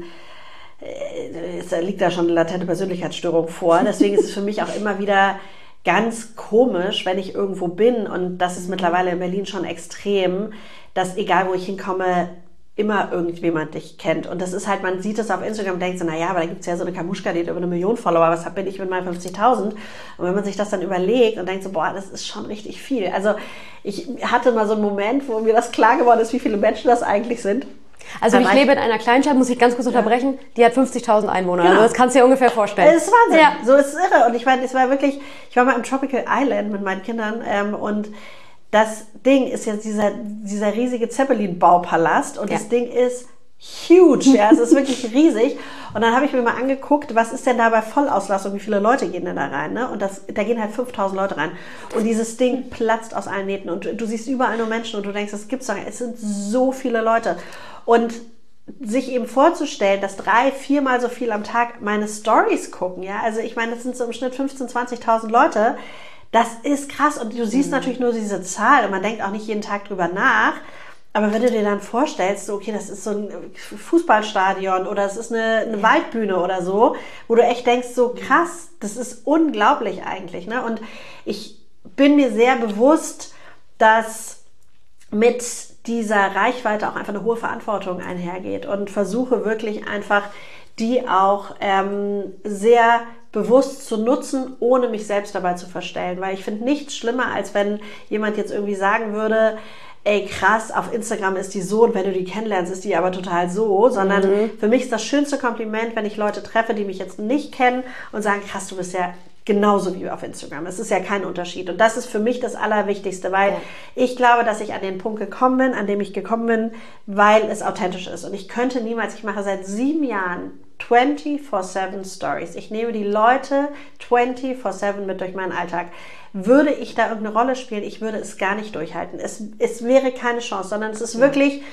[SPEAKER 3] es liegt da schon eine latente Persönlichkeitsstörung vor. Deswegen ist es für mich auch immer wieder ganz komisch, wenn ich irgendwo bin, und das ist mittlerweile in Berlin schon extrem, dass egal wo ich hinkomme, immer irgendjemand dich kennt. Und das ist halt, man sieht es auf Instagram und denkt so, naja, aber da gibt es ja so eine Kamuschka, die hat über eine Million Follower, was bin ich mit meinen fünfzigtausend? Und wenn man sich das dann überlegt und denkt so, boah, das ist schon richtig viel. Also ich hatte mal so einen Moment, wo mir das klar geworden ist, wie viele Menschen das eigentlich sind.
[SPEAKER 1] Also ich lebe in einer Kleinstadt, muss ich ganz kurz unterbrechen, ja. die hat fünfzigtausend Einwohner. Genau. Also das kannst du dir ungefähr vorstellen.
[SPEAKER 3] Das ist Wahnsinn. Ja. So ist es irre. Und ich meine, es war wirklich, ich war mal im Tropical Island mit meinen Kindern ähm, und das Ding ist jetzt dieser, dieser riesige Zeppelin-Baupalast und ja. das Ding ist huge. Ja, es ist wirklich riesig. Und dann habe ich mir mal angeguckt, was ist denn da bei Vollauslastung, wie viele Leute gehen denn da rein? Ne? Und das, da gehen halt fünftausend Leute rein. Und dieses Ding platzt aus allen Nähten. Und du, du siehst überall nur Menschen und du denkst, das gibt's doch nicht. Es sind so viele Leute. Und sich eben vorzustellen, dass drei, viermal so viel am Tag meine Stories gucken, ja, also ich meine, das sind so im Schnitt fünfzehntausend, zwanzigtausend Leute, das ist krass und du siehst mhm. natürlich nur diese Zahl und man denkt auch nicht jeden Tag drüber nach, aber wenn du dir dann vorstellst, okay, das ist so ein Fußballstadion oder es ist eine, eine Waldbühne oder so, wo du echt denkst, so krass, das ist unglaublich eigentlich, ne? Und ich bin mir sehr bewusst, dass mit dieser Reichweite auch einfach eine hohe Verantwortung einhergeht und versuche wirklich einfach, die auch ähm, sehr bewusst zu nutzen, ohne mich selbst dabei zu verstellen. Weil ich finde nichts schlimmer, als wenn jemand jetzt irgendwie sagen würde, ey krass, auf Instagram ist die so und wenn du die kennenlernst, ist die aber total so, sondern mhm. für mich ist das schönste Kompliment, wenn ich Leute treffe, die mich jetzt nicht kennen und sagen, krass, du bist ja genauso wie auf Instagram. Es ist ja kein Unterschied. Und das ist für mich das Allerwichtigste, weil ja. ich glaube, dass ich an den Punkt gekommen bin, an dem ich gekommen bin, weil es authentisch ist. Und ich könnte niemals, ich mache seit sieben Jahren vierundzwanzig sieben Stories. Ich nehme die Leute vierundzwanzig sieben mit durch meinen Alltag. Würde ich da irgendeine Rolle spielen, ich würde es gar nicht durchhalten. Es, es wäre keine Chance, sondern es ist ja. wirklich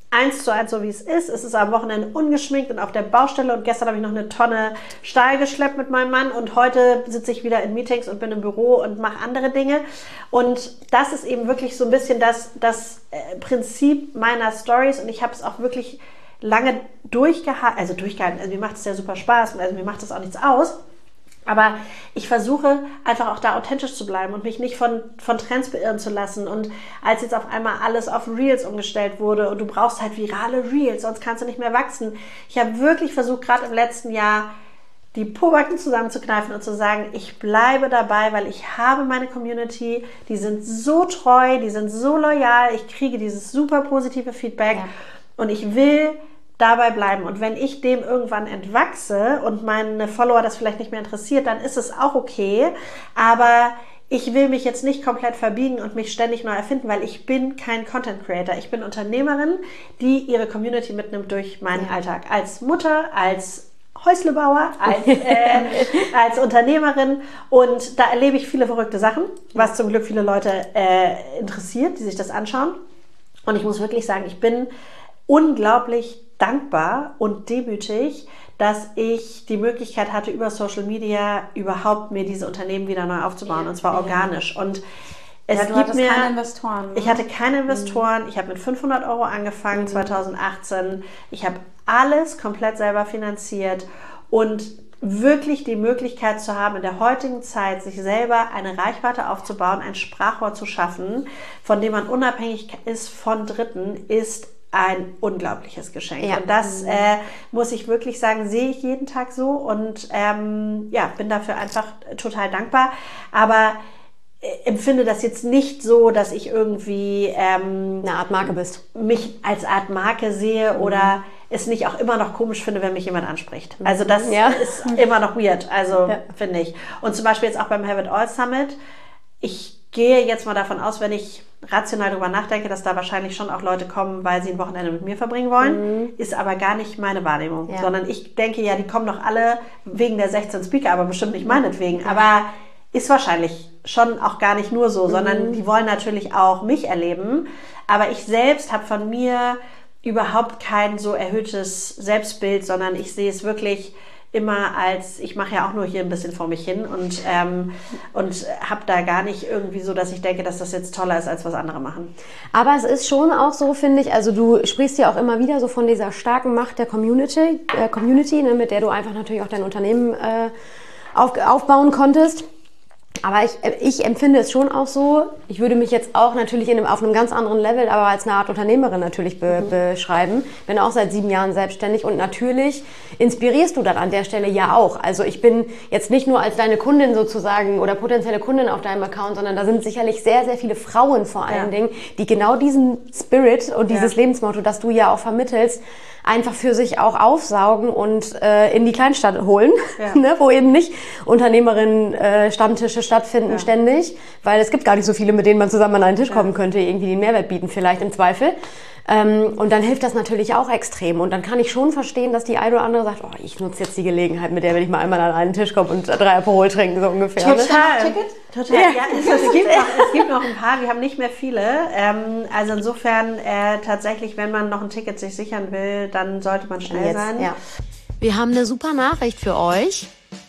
[SPEAKER 3] eins zu eins so, wie es ist. Es ist am Wochenende ungeschminkt und auf der Baustelle und gestern habe ich noch eine Tonne Stahl geschleppt mit meinem Mann und heute sitze ich wieder in Meetings und bin im Büro und mache andere Dinge. Und das ist eben wirklich so ein bisschen das, das Prinzip meiner Stories und ich habe es auch wirklich lange durchgehalten, also durchgehalten, also mir macht es ja super Spaß, also mir macht es auch nichts aus. Aber ich versuche einfach auch da authentisch zu bleiben und mich nicht von, von Trends beirren zu lassen. Und als jetzt auf einmal alles auf Reels umgestellt wurde und du brauchst halt virale Reels, sonst kannst du nicht mehr wachsen. Ich habe wirklich versucht, gerade im letzten Jahr, die Pobacken zusammenzukneifen und zu sagen, ich bleibe dabei, weil ich habe meine Community, die sind so treu, die sind so loyal, ich kriege dieses super positive Feedback ja. und ich will dabei bleiben. Und wenn ich dem irgendwann entwachse und meine Follower das vielleicht nicht mehr interessiert, dann ist es auch okay. Aber ich will mich jetzt nicht komplett verbiegen und mich ständig neu erfinden, weil ich bin kein Content Creator. Ich bin Unternehmerin, die ihre Community mitnimmt durch meinen ja. Alltag. Als Mutter, als Häuslebauer, als, äh, als Unternehmerin. Und da erlebe ich viele verrückte Sachen, was zum Glück viele Leute äh, interessiert, die sich das anschauen. Und ich muss wirklich sagen, ich bin unglaublich dankbar und demütig, dass ich die Möglichkeit hatte, über Social Media überhaupt mir diese Unternehmen wieder neu aufzubauen, und zwar organisch. Und es
[SPEAKER 2] ja, du
[SPEAKER 3] gibt mir
[SPEAKER 2] keine Investoren. Ne?
[SPEAKER 3] Ich hatte keine Investoren. Ich habe mit fünfhundert Euro angefangen, mhm. zweitausendachtzehn. Ich habe alles komplett selber finanziert und wirklich die Möglichkeit zu haben, in der heutigen Zeit sich selber eine Reichweite aufzubauen, ein Sprachrohr zu schaffen, von dem man unabhängig ist von Dritten, ist ein unglaubliches Geschenk. Ja. Und das äh, muss ich wirklich sagen, sehe ich jeden Tag so und ähm, ja, bin dafür einfach total dankbar. Aber äh, empfinde das jetzt nicht so, dass ich irgendwie ähm,
[SPEAKER 1] eine Art Marke bist.
[SPEAKER 3] Mich als Art Marke sehe mhm. oder es nicht auch immer noch komisch finde, wenn mich jemand anspricht. Also das ja. ist immer noch weird, also ja. finde ich. Und zum Beispiel jetzt auch beim Have It All Summit. Ich gehe jetzt mal davon aus, wenn ich rational darüber nachdenke, dass da wahrscheinlich schon auch Leute kommen, weil sie ein Wochenende mit mir verbringen wollen, mhm. ist aber gar nicht meine Wahrnehmung. Ja. Sondern ich denke ja, die kommen doch alle wegen der sechzehn Speaker, aber bestimmt nicht meinetwegen. Aber ist wahrscheinlich schon auch gar nicht nur so, mhm. sondern die wollen natürlich auch mich erleben. Aber ich selbst habe von mir überhaupt kein so erhöhtes Selbstbild, sondern ich sehe es wirklich immer als, ich mache ja auch nur hier ein bisschen vor mich hin und, ähm, und habe da gar nicht irgendwie so, dass ich denke, dass das jetzt toller ist, als was andere machen.
[SPEAKER 1] Aber es ist schon auch so, finde ich, also du sprichst ja auch immer wieder so von dieser starken Macht der Community, äh, Community, ne, mit der du einfach natürlich auch dein Unternehmen äh, auf, aufbauen konntest. Aber ich, ich empfinde es schon auch so, ich würde mich jetzt auch natürlich in einem, auf einem ganz anderen Level, aber als eine Art Unternehmerin natürlich be, beschreiben. Bin auch seit sieben Jahren selbstständig und natürlich inspirierst du dann an der Stelle ja auch. Also ich bin jetzt nicht nur als deine Kundin sozusagen oder potenzielle Kundin auf deinem Account, sondern da sind sicherlich sehr, sehr viele Frauen vor allen ja. Dingen, die genau diesen Spirit und dieses ja. Lebensmotto, das du ja auch vermittelst, einfach für sich auch aufsaugen und äh, in die Kleinstadt holen, ja. ne, wo eben nicht Unternehmerinnen-Stammtische äh, stattfinden ja. ständig, weil es gibt gar nicht so viele, mit denen man zusammen an einen Tisch ja. kommen könnte, irgendwie den Mehrwert bieten vielleicht im Zweifel. Ähm, und dann hilft das natürlich auch extrem. Und dann kann ich schon verstehen, dass die eine oder andere sagt, oh, ich nutze jetzt die Gelegenheit, mit der will ich mal einmal an einen Tisch kommen und drei Aperol trinken, so ungefähr.
[SPEAKER 3] Total. Ne? Total. Ja, ja es, es, gibt noch, es gibt noch ein paar, wir haben nicht mehr viele. Ähm, also insofern äh, tatsächlich, wenn man noch ein Ticket sich sichern will, dann sollte man schnell jetzt, sein.
[SPEAKER 1] Ja. Wir haben eine super Nachricht für euch.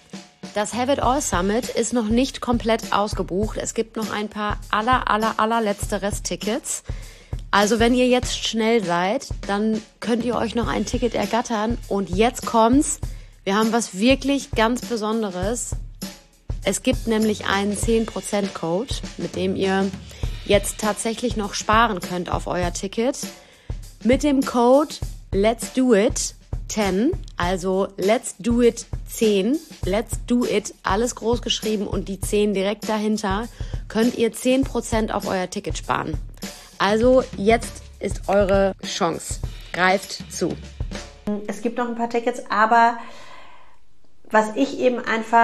[SPEAKER 1] Das Have It All Summit ist noch nicht komplett ausgebucht. Es gibt noch ein paar aller, aller, allerletzte Resttickets. Also wenn ihr jetzt schnell seid, dann könnt ihr euch noch ein Ticket ergattern. Und jetzt kommt's. Wir haben was wirklich ganz Besonderes. Es gibt nämlich einen zehn Prozent Code, mit dem ihr jetzt tatsächlich noch sparen könnt auf euer Ticket. Mit dem Code Let's Do It zehn, also Let's Do It zehn, Let's Do It, alles groß geschrieben und die zehn direkt dahinter, könnt ihr zehn Prozent auf euer Ticket sparen. Also jetzt ist eure Chance. Greift zu.
[SPEAKER 3] Es gibt noch ein paar Tickets, aber was ich eben einfach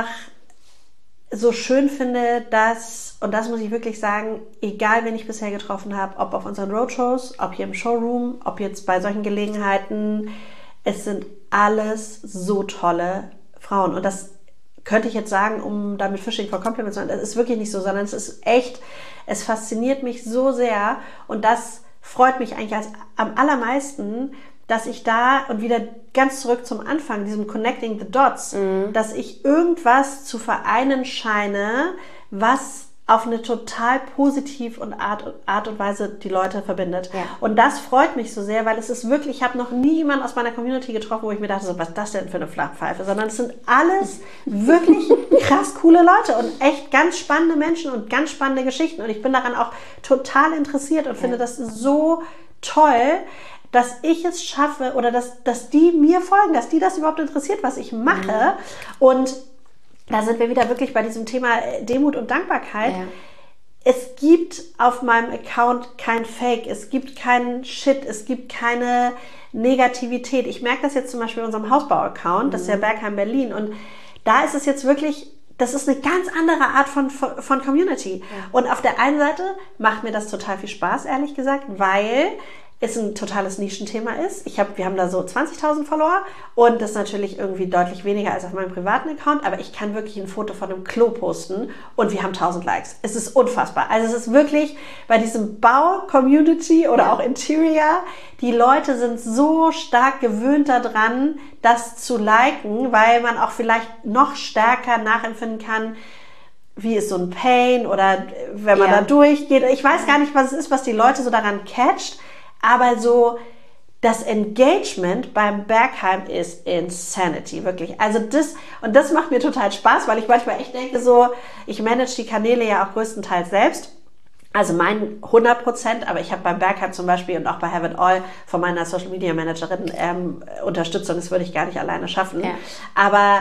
[SPEAKER 3] so schön finde, dass, und das muss ich wirklich sagen, egal wen ich bisher getroffen habe, ob auf unseren Roadshows, ob hier im Showroom, ob jetzt bei solchen Gelegenheiten, es sind alles so tolle Frauen. Und das könnte ich jetzt sagen, um damit Fishing for Compliments zu machen. Das ist wirklich nicht so, sondern es ist echt, es fasziniert mich so sehr. Und das freut mich eigentlich als, am allermeisten, dass ich da und wieder ganz zurück zum Anfang, diesem Connecting the Dots, mhm. dass ich irgendwas zu vereinen scheine, was auf eine total positiv und Art, Art und Weise die Leute verbindet. Ja. Und das freut mich so sehr, weil es ist wirklich, ich habe noch nie jemanden aus meiner Community getroffen, wo ich mir dachte, so, was ist das denn für eine Flachpfeife? Sondern es sind alles wirklich krass coole Leute und echt ganz spannende Menschen und ganz spannende Geschichten. Und ich bin daran auch total interessiert und ja. finde das so toll, dass ich es schaffe oder dass, dass die mir folgen, dass die das überhaupt interessiert, was ich mache. Mhm. Und da sind wir wieder wirklich bei diesem Thema Demut und Dankbarkeit. Ja. Es gibt auf meinem Account kein Fake, es gibt keinen Shit, es gibt keine Negativität. Ich merke das jetzt zum Beispiel in unserem Hausbau-Account, mhm. das ist ja Bergheim Berlin. Und da ist es jetzt wirklich, das ist eine ganz andere Art von, von, von Community. Ja. Und auf der einen Seite macht mir das total viel Spaß, ehrlich gesagt, weil es ein totales Nischenthema ist. Ich hab, wir haben da so zwanzigtausend Follower und das ist natürlich irgendwie deutlich weniger als auf meinem privaten Account, aber ich kann wirklich ein Foto von einem Klo posten und wir haben tausend Likes. Es ist unfassbar. Also es ist wirklich bei diesem Bau-Community oder ja. auch Interior, die Leute sind so stark gewöhnt daran, das zu liken, weil man auch vielleicht noch stärker nachempfinden kann, wie ist so ein Pain oder wenn man ja. da durchgeht. Ich weiß gar nicht, was es ist, was die Leute so daran catcht. Aber so das Engagement beim Bergheim ist Insanity, wirklich. Also das, und das macht mir total Spaß, weil ich manchmal echt denke so, ich manage die Kanäle ja auch größtenteils selbst. Also mein hundert Prozent, aber ich habe beim Bergheim zum Beispiel und auch bei Have It All von meiner Social Media Managerin ähm, Unterstützung, das würde ich gar nicht alleine schaffen. Ja. Aber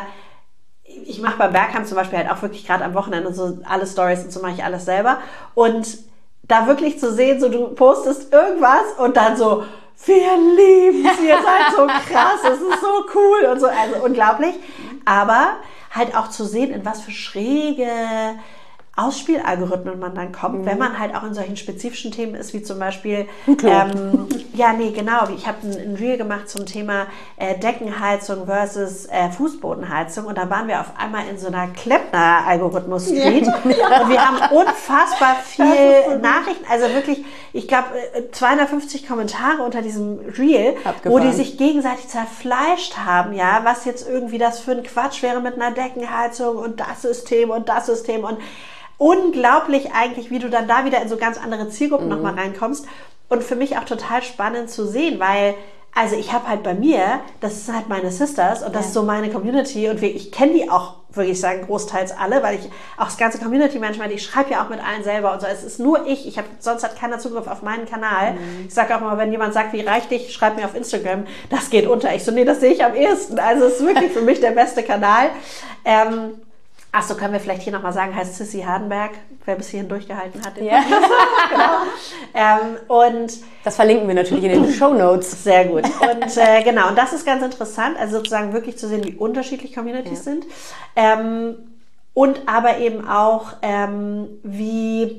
[SPEAKER 3] ich mache beim Bergheim zum Beispiel halt auch wirklich gerade am Wochenende so alle Stories und so mache ich alles selber. Und da wirklich zu sehen, so du postest irgendwas und dann so, wir lieben es, ihr seid so krass, es ist so cool und so, also unglaublich. Aber halt auch zu sehen, in was für schräge Ausspielalgorithmen man dann kommt, mhm. wenn man halt auch in solchen spezifischen Themen ist, wie zum Beispiel, ähm, ja, nee, genau, ich habe ein, ein Reel gemacht zum Thema äh, Deckenheizung versus äh, Fußbodenheizung und da waren wir auf einmal in so einer Kleppner-Algorithmus-Street ja. und wir haben unfassbar viel Nachrichten, also wirklich, ich glaube, zweihundertfünfzig Kommentare unter diesem Reel, Abgefahren. Wo die sich gegenseitig zerfleischt haben, ja, was jetzt irgendwie das für ein Quatsch wäre mit einer Deckenheizung und das System und das System und unglaublich eigentlich, wie du dann da wieder in so ganz andere Zielgruppen mhm. nochmal reinkommst und für mich auch total spannend zu sehen, weil also ich habe halt bei mir, das ist halt meine Sisters und das ja. ist so meine Community und ich kenne die auch, würde ich sagen, großteils alle, weil ich auch das ganze Community manchmal, ich schreibe ja auch mit allen selber und so, es ist nur ich, ich habe, sonst hat keiner Zugriff auf meinen Kanal. Mhm. Ich sage auch mal, wenn jemand sagt, wie reich dich, schreib mir auf Instagram, das geht unter. Ich so, nee, das sehe ich am ehesten. Also es ist wirklich für mich der beste Kanal. Ähm, Achso, können wir vielleicht hier nochmal sagen, heißt Sissy Hardenberg, wer bis hierhin durchgehalten hat. Ja. genau. ähm, und
[SPEAKER 1] das verlinken wir natürlich in den Shownotes.
[SPEAKER 3] Sehr gut. Und äh, genau, und das ist ganz interessant, also sozusagen wirklich zu sehen, wie unterschiedlich Communities ja. sind. Ähm, und aber eben auch, ähm, wie...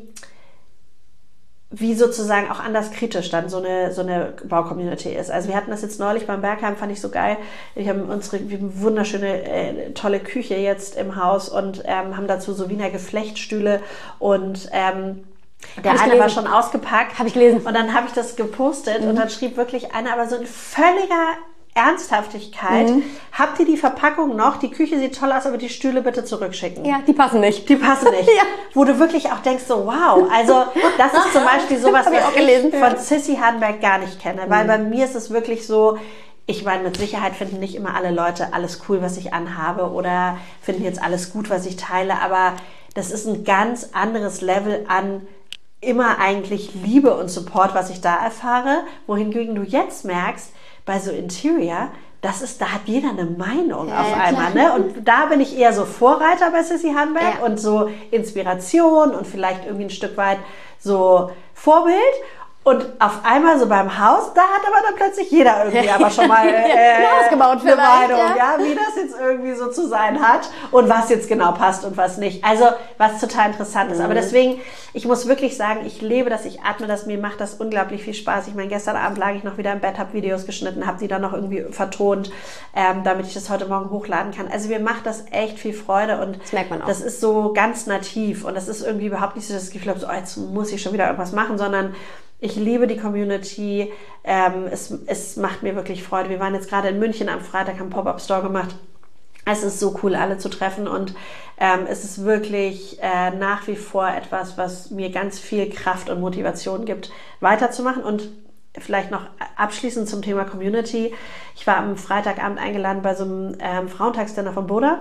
[SPEAKER 3] wie sozusagen auch anders kritisch dann so eine, so eine Baucommunity ist. Also wir hatten das jetzt neulich beim Bergheim, fand ich so geil. Wir haben unsere wir haben wunderschöne, äh, tolle Küche jetzt im Haus und ähm, haben dazu so Wiener Geflechtstühle und ähm, der eine war schon ausgepackt.
[SPEAKER 1] Habe ich gelesen.
[SPEAKER 3] Und dann habe ich das gepostet mhm. und dann schrieb wirklich einer, aber so ein völliger Ernsthaftigkeit. Mhm. Habt ihr die Verpackung noch? Die Küche sieht toll aus, aber die Stühle bitte zurückschicken.
[SPEAKER 1] Ja, die passen nicht.
[SPEAKER 3] Die passen nicht. ja. Wo du wirklich auch denkst, so wow. Also das ist zum Beispiel sowas, was ich, ich von ja. Sissy Hardenberg gar nicht kenne. Weil mhm. bei mir ist es wirklich so, ich meine, mit Sicherheit finden nicht immer alle Leute alles cool, was ich anhabe oder finden jetzt alles gut, was ich teile. Aber das ist ein ganz anderes Level an immer eigentlich Liebe und Support, was ich da erfahre. Wohingegen du jetzt merkst, bei so Interior, das ist, da hat jeder eine Meinung ja, auf ja, einmal. Ne? Und da bin ich eher so Vorreiter bei Sissy Hardenberg ja. und so Inspiration und vielleicht irgendwie ein Stück weit so Vorbild. Und auf einmal so beim Haus, da hat aber dann plötzlich jeder irgendwie aber schon mal äh,
[SPEAKER 1] ausgebaut
[SPEAKER 3] eine Meinung, ja. ja, wie das jetzt irgendwie so zu sein hat und was jetzt genau passt und was nicht. Also was total interessant ist. Mhm. Aber deswegen, ich muss wirklich sagen, ich lebe das, ich atme das, mir macht das unglaublich viel Spaß. Ich meine, gestern Abend lag ich noch wieder im Bett, habe Videos geschnitten, habe die dann noch irgendwie vertont, ähm, damit ich das heute Morgen hochladen kann. Also mir macht das echt viel Freude und
[SPEAKER 1] das merkt man auch.
[SPEAKER 3] Das ist so ganz nativ und das ist irgendwie überhaupt nicht so, dass ich das Gefühl habe, so, oh, jetzt muss ich schon wieder irgendwas machen, sondern Ich liebe die Community. Ähm, es, es macht mir wirklich Freude. Wir waren jetzt gerade in München am Freitag, haben Pop-Up-Store gemacht. Es ist so cool, alle zu treffen und ähm, es ist wirklich äh, nach wie vor etwas, was mir ganz viel Kraft und Motivation gibt, weiterzumachen. Und vielleicht noch abschließend zum Thema Community. Ich war am Freitagabend eingeladen bei so einem ähm, Frauentagsdinner von Boda.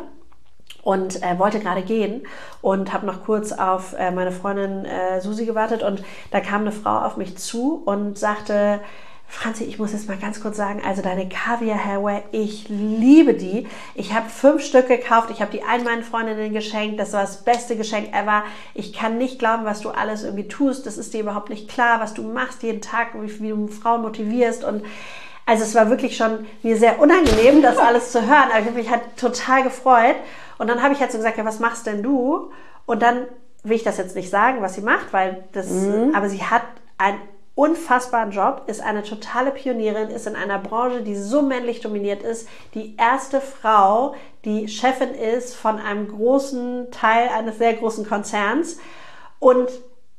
[SPEAKER 3] Und äh, wollte gerade gehen und habe noch kurz auf äh, meine Freundin äh, Susi gewartet und da kam eine Frau auf mich zu und sagte, Franzi, ich muss jetzt mal ganz kurz sagen, also deine Caviar Hairwear, ich liebe die. Ich habe fünf Stück gekauft, ich habe die allen meinen Freundinnen geschenkt, das war das beste Geschenk ever. Ich kann nicht glauben, was du alles irgendwie tust, das ist dir überhaupt nicht klar, was du machst jeden Tag, wie, wie du Frauen motivierst und also es war wirklich schon mir sehr unangenehm, das alles zu hören, aber ich habe mich halt total gefreut. Und dann habe ich halt so gesagt, ja, was machst denn du? Und dann will ich das jetzt nicht sagen, was sie macht, weil das, mhm. aber sie hat einen unfassbaren Job, ist eine totale Pionierin, ist in einer Branche, die so männlich dominiert ist, die erste Frau, die Chefin ist von einem großen Teil eines sehr großen Konzerns. Und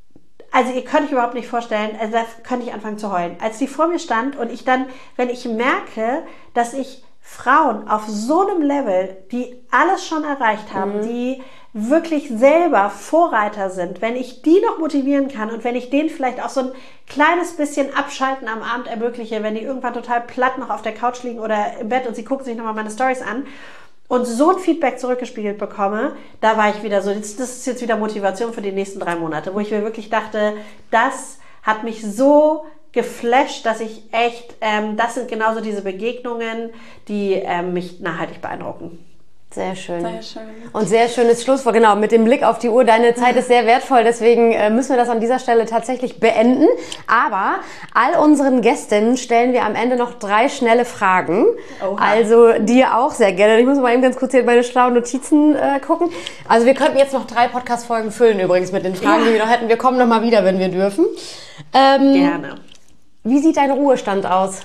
[SPEAKER 3] also ihr könnt euch überhaupt nicht vorstellen, also da könnte ich anfangen zu heulen. Als die vor mir stand und ich dann, wenn ich merke, dass ich Frauen auf so einem Level, die alles schon erreicht haben, mhm. die wirklich selber Vorreiter sind, wenn ich die noch motivieren kann und wenn ich denen vielleicht auch so ein kleines bisschen Abschalten am Abend ermögliche, wenn die irgendwann total platt noch auf der Couch liegen oder im Bett und sie gucken sich nochmal meine Storys an und so ein Feedback zurückgespiegelt bekomme, da war ich wieder so, das ist jetzt wieder Motivation für die nächsten drei Monate, wo ich mir wirklich dachte, das hat mich so geflasht, dass ich echt, ähm, das sind genauso diese Begegnungen, die ähm, mich nachhaltig beeindrucken.
[SPEAKER 1] Sehr schön.
[SPEAKER 2] Sehr schön.
[SPEAKER 1] Und sehr schönes Schlusswort, genau, mit dem Blick auf die Uhr. Deine Zeit ist sehr wertvoll, deswegen äh, müssen wir das an dieser Stelle tatsächlich beenden. Aber all unseren Gästinnen stellen wir am Ende noch drei schnelle Fragen. Oha. Also dir auch sehr gerne. Ich muss mal eben ganz kurz hier meine schlauen Notizen äh, gucken. Also wir könnten jetzt noch drei Podcast-Folgen füllen übrigens mit den Fragen, ja. die wir noch hätten. Wir kommen noch mal wieder, wenn wir dürfen. Ähm,
[SPEAKER 3] gerne.
[SPEAKER 1] Wie sieht dein Ruhestand aus?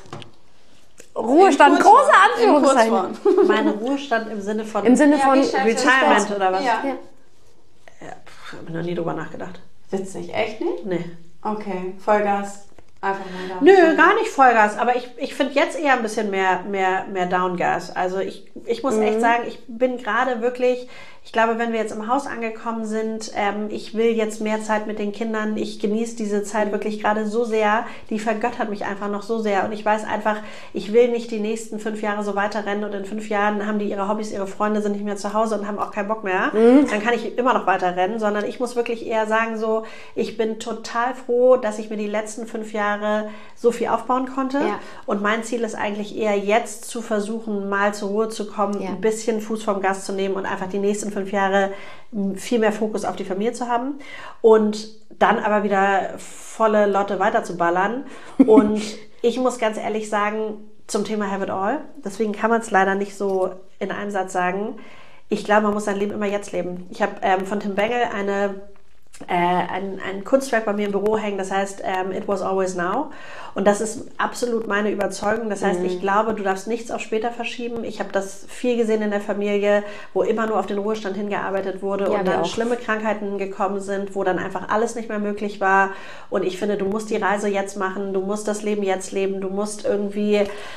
[SPEAKER 1] Ruhestand, große Anführungszeichen.
[SPEAKER 3] Mein Ruhestand im Sinne von,
[SPEAKER 1] Im Sinne von
[SPEAKER 3] ja, Retirement oder was?
[SPEAKER 2] Ja.
[SPEAKER 3] ja. ja pff, habe ich noch nie drüber nachgedacht.
[SPEAKER 2] Witzig, echt nicht?
[SPEAKER 3] Nee.
[SPEAKER 2] Okay, Vollgas. Einfach mal da.
[SPEAKER 3] Nö, gar nicht Vollgas, aber ich, ich finde jetzt eher ein bisschen mehr, mehr, mehr Downgas. Also ich, ich muss mhm. echt sagen, ich bin gerade wirklich, ich glaube, wenn wir jetzt im Haus angekommen sind, ähm, ich will jetzt mehr Zeit mit den Kindern, ich genieße diese Zeit wirklich gerade so sehr, die vergöttert mich einfach noch so sehr und ich weiß einfach, ich will nicht die nächsten fünf Jahre so weiterrennen und in fünf Jahren haben die ihre Hobbys, ihre Freunde, sind nicht mehr zu Hause und haben auch keinen Bock mehr, mhm. dann kann ich immer noch weiterrennen, sondern ich muss wirklich eher sagen so, ich bin total froh, dass ich mir die letzten fünf Jahre so viel aufbauen konnte. Ja. Und mein Ziel ist eigentlich eher jetzt zu versuchen, mal zur Ruhe zu kommen, ja. ein bisschen Fuß vom Gas zu nehmen und einfach die nächsten fünf Jahre viel mehr Fokus auf die Familie zu haben. Und dann aber wieder volle Lotte weiter zu ballern. Und ich muss ganz ehrlich sagen, zum Thema Have It All, deswegen kann man es leider nicht so in einem Satz sagen. Ich glaube, man muss sein Leben immer jetzt leben. Ich habe ähm, von Tim Bengel eine Äh, ein, ein Kunstwerk bei mir im Büro hängen, das heißt ähm, It Was Always Now und das ist absolut meine Überzeugung, das heißt, mhm. ich glaube, du darfst nichts auf später verschieben. Ich habe das viel gesehen in der Familie, wo immer nur auf den Ruhestand hingearbeitet wurde ja, und dann auch schlimme Krankheiten gekommen sind, wo dann einfach alles nicht mehr möglich war und ich finde, du musst die Reise jetzt machen, du musst das Leben jetzt leben, du musst irgendwie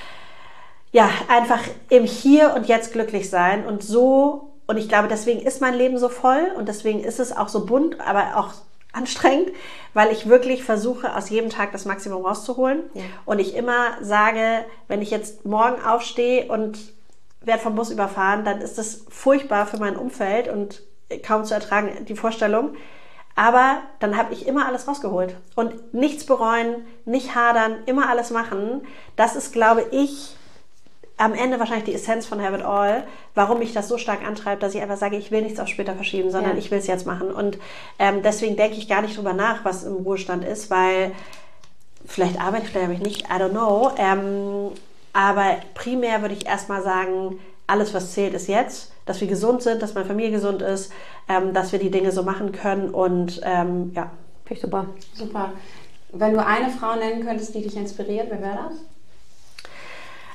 [SPEAKER 3] ja, einfach im Hier und Jetzt glücklich sein und so. Und ich glaube, deswegen ist mein Leben so voll und deswegen ist es auch so bunt, aber auch anstrengend, weil ich wirklich versuche, aus jedem Tag das Maximum rauszuholen. Ja. Und ich immer sage, wenn ich jetzt morgen aufstehe und werde vom Bus überfahren, dann ist das furchtbar für mein Umfeld und kaum zu ertragen, die Vorstellung. Aber dann habe ich immer alles rausgeholt. Und nichts bereuen, nicht hadern, immer alles machen. Das ist, glaube ich, am Ende wahrscheinlich die Essenz von Have It All, warum mich das so stark antreibt, dass ich einfach sage, ich will nichts auf später verschieben, sondern ja. ich will es jetzt machen. Und ähm, deswegen denke ich gar nicht drüber nach, was im Ruhestand ist, weil vielleicht arbeite ich, vielleicht habe ich nicht, I don't know. Ähm, aber primär würde ich erstmal sagen, alles, was zählt, ist jetzt, dass wir gesund sind, dass meine Familie gesund ist, ähm, dass wir die Dinge so machen können und ähm, ja.
[SPEAKER 1] Finde ich super.
[SPEAKER 2] Super. Wenn du eine Frau nennen könntest, die dich inspiriert, wer wäre das?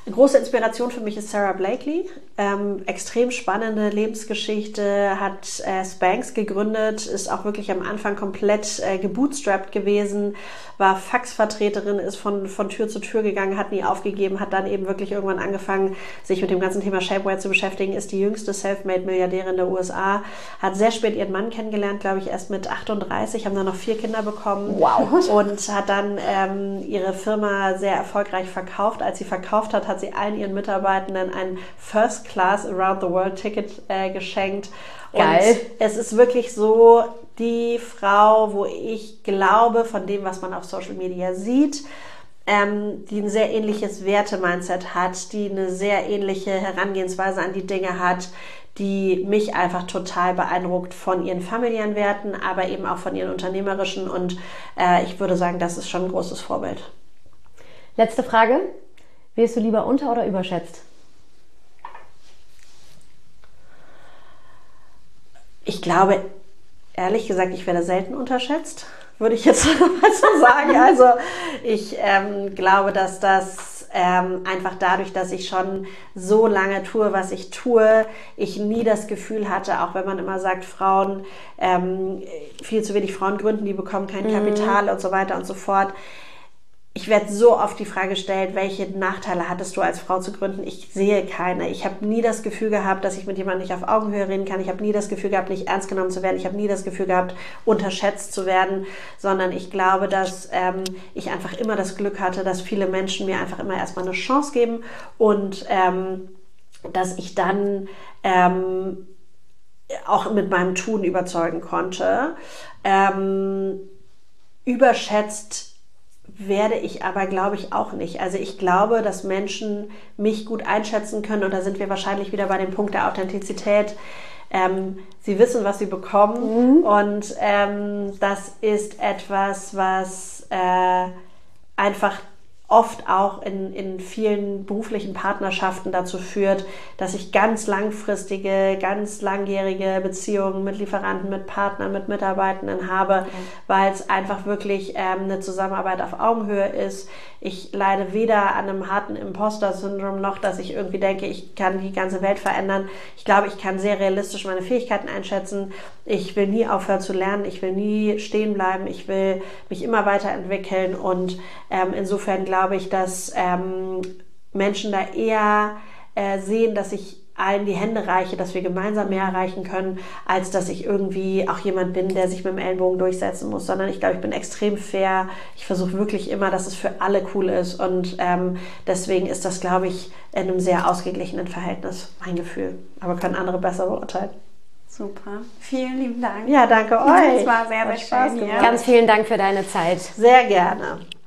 [SPEAKER 3] Eine große Inspiration für mich ist Sarah Blakely. Ähm, extrem spannende Lebensgeschichte, hat äh, Spanx gegründet, ist auch wirklich am Anfang komplett äh, gebootstrapped gewesen, war Faxvertreterin, ist von, von Tür zu Tür gegangen, hat nie aufgegeben, hat dann eben wirklich irgendwann angefangen, sich mit dem ganzen Thema Shapewear zu beschäftigen, ist die jüngste Selfmade-Milliardärin der U S A, hat sehr spät ihren Mann kennengelernt, glaube ich, erst mit achtunddreißig, haben dann noch vier Kinder bekommen.
[SPEAKER 1] Wow.
[SPEAKER 3] Und hat dann ähm, ihre Firma sehr erfolgreich verkauft. Als sie verkauft hat, hat sie allen ihren Mitarbeitenden ein First Class Around the World Ticket äh, geschenkt.
[SPEAKER 1] Geil.
[SPEAKER 3] Und es ist wirklich so die Frau, wo ich glaube, von dem, was man auf Social Media sieht, ähm, die ein sehr ähnliches Werte-Mindset hat, die eine sehr ähnliche Herangehensweise an die Dinge hat, die mich einfach total beeindruckt von ihren familiären Werten, aber eben auch von ihren unternehmerischen. Und äh, ich würde sagen, das ist schon ein großes Vorbild.
[SPEAKER 1] Letzte Frage. Wirst du lieber unter- oder überschätzt?
[SPEAKER 3] Ich glaube, ehrlich gesagt, ich werde selten unterschätzt, würde ich jetzt mal so sagen. Also ich ähm, glaube, dass das ähm, einfach dadurch, dass ich schon so lange tue, was ich tue, ich nie das Gefühl hatte, auch wenn man immer sagt, Frauen, ähm, viel zu wenig Frauen gründen, die bekommen kein Kapital und so weiter und so fort. Ich werde so oft die Frage gestellt, welche Nachteile hattest du als Frau zu gründen? Ich sehe keine. Ich habe nie das Gefühl gehabt, dass ich mit jemandem nicht auf Augenhöhe reden kann. Ich habe nie das Gefühl gehabt, nicht ernst genommen zu werden. Ich habe nie das Gefühl gehabt, unterschätzt zu werden, sondern ich glaube, dass ähm, ich einfach immer das Glück hatte, dass viele Menschen mir einfach immer erstmal eine Chance geben und ähm, dass ich dann ähm, auch mit meinem Tun überzeugen konnte. Ähm, überschätzt werde ich aber, glaube ich, auch nicht. Also ich glaube, dass Menschen mich gut einschätzen können und da sind wir wahrscheinlich wieder bei dem Punkt der Authentizität. Ähm, sie wissen, was sie bekommen mhm. und ähm, das ist etwas, was äh, einfach oft auch in, in vielen beruflichen Partnerschaften dazu führt, dass ich ganz langfristige, ganz langjährige Beziehungen mit Lieferanten, mit Partnern, mit Mitarbeitenden habe, okay. weil es einfach wirklich ähm, eine Zusammenarbeit auf Augenhöhe ist. Ich leide weder an einem harten Imposter-Syndrom noch, dass ich irgendwie denke, ich kann die ganze Welt verändern. Ich glaube, ich kann sehr realistisch meine Fähigkeiten einschätzen. Ich will nie aufhören zu lernen. Ich will nie stehen bleiben. Ich will mich immer weiterentwickeln und ähm, insofern glaube ich, dass ähm, Menschen da eher äh, sehen, dass ich allen die Hände reiche, dass wir gemeinsam mehr erreichen können, als dass ich irgendwie auch jemand bin, der sich mit dem Ellenbogen durchsetzen muss, sondern ich glaube, ich bin extrem fair. Ich versuche wirklich immer, dass es für alle cool ist und ähm, deswegen ist das, glaube ich, in einem sehr ausgeglichenen Verhältnis, mein Gefühl. Aber können andere besser beurteilen.
[SPEAKER 2] Super. Vielen lieben Dank.
[SPEAKER 3] Ja, danke euch.
[SPEAKER 2] Es war sehr, sehr schön.
[SPEAKER 1] Ganz vielen Dank für deine Zeit.
[SPEAKER 3] Sehr gerne.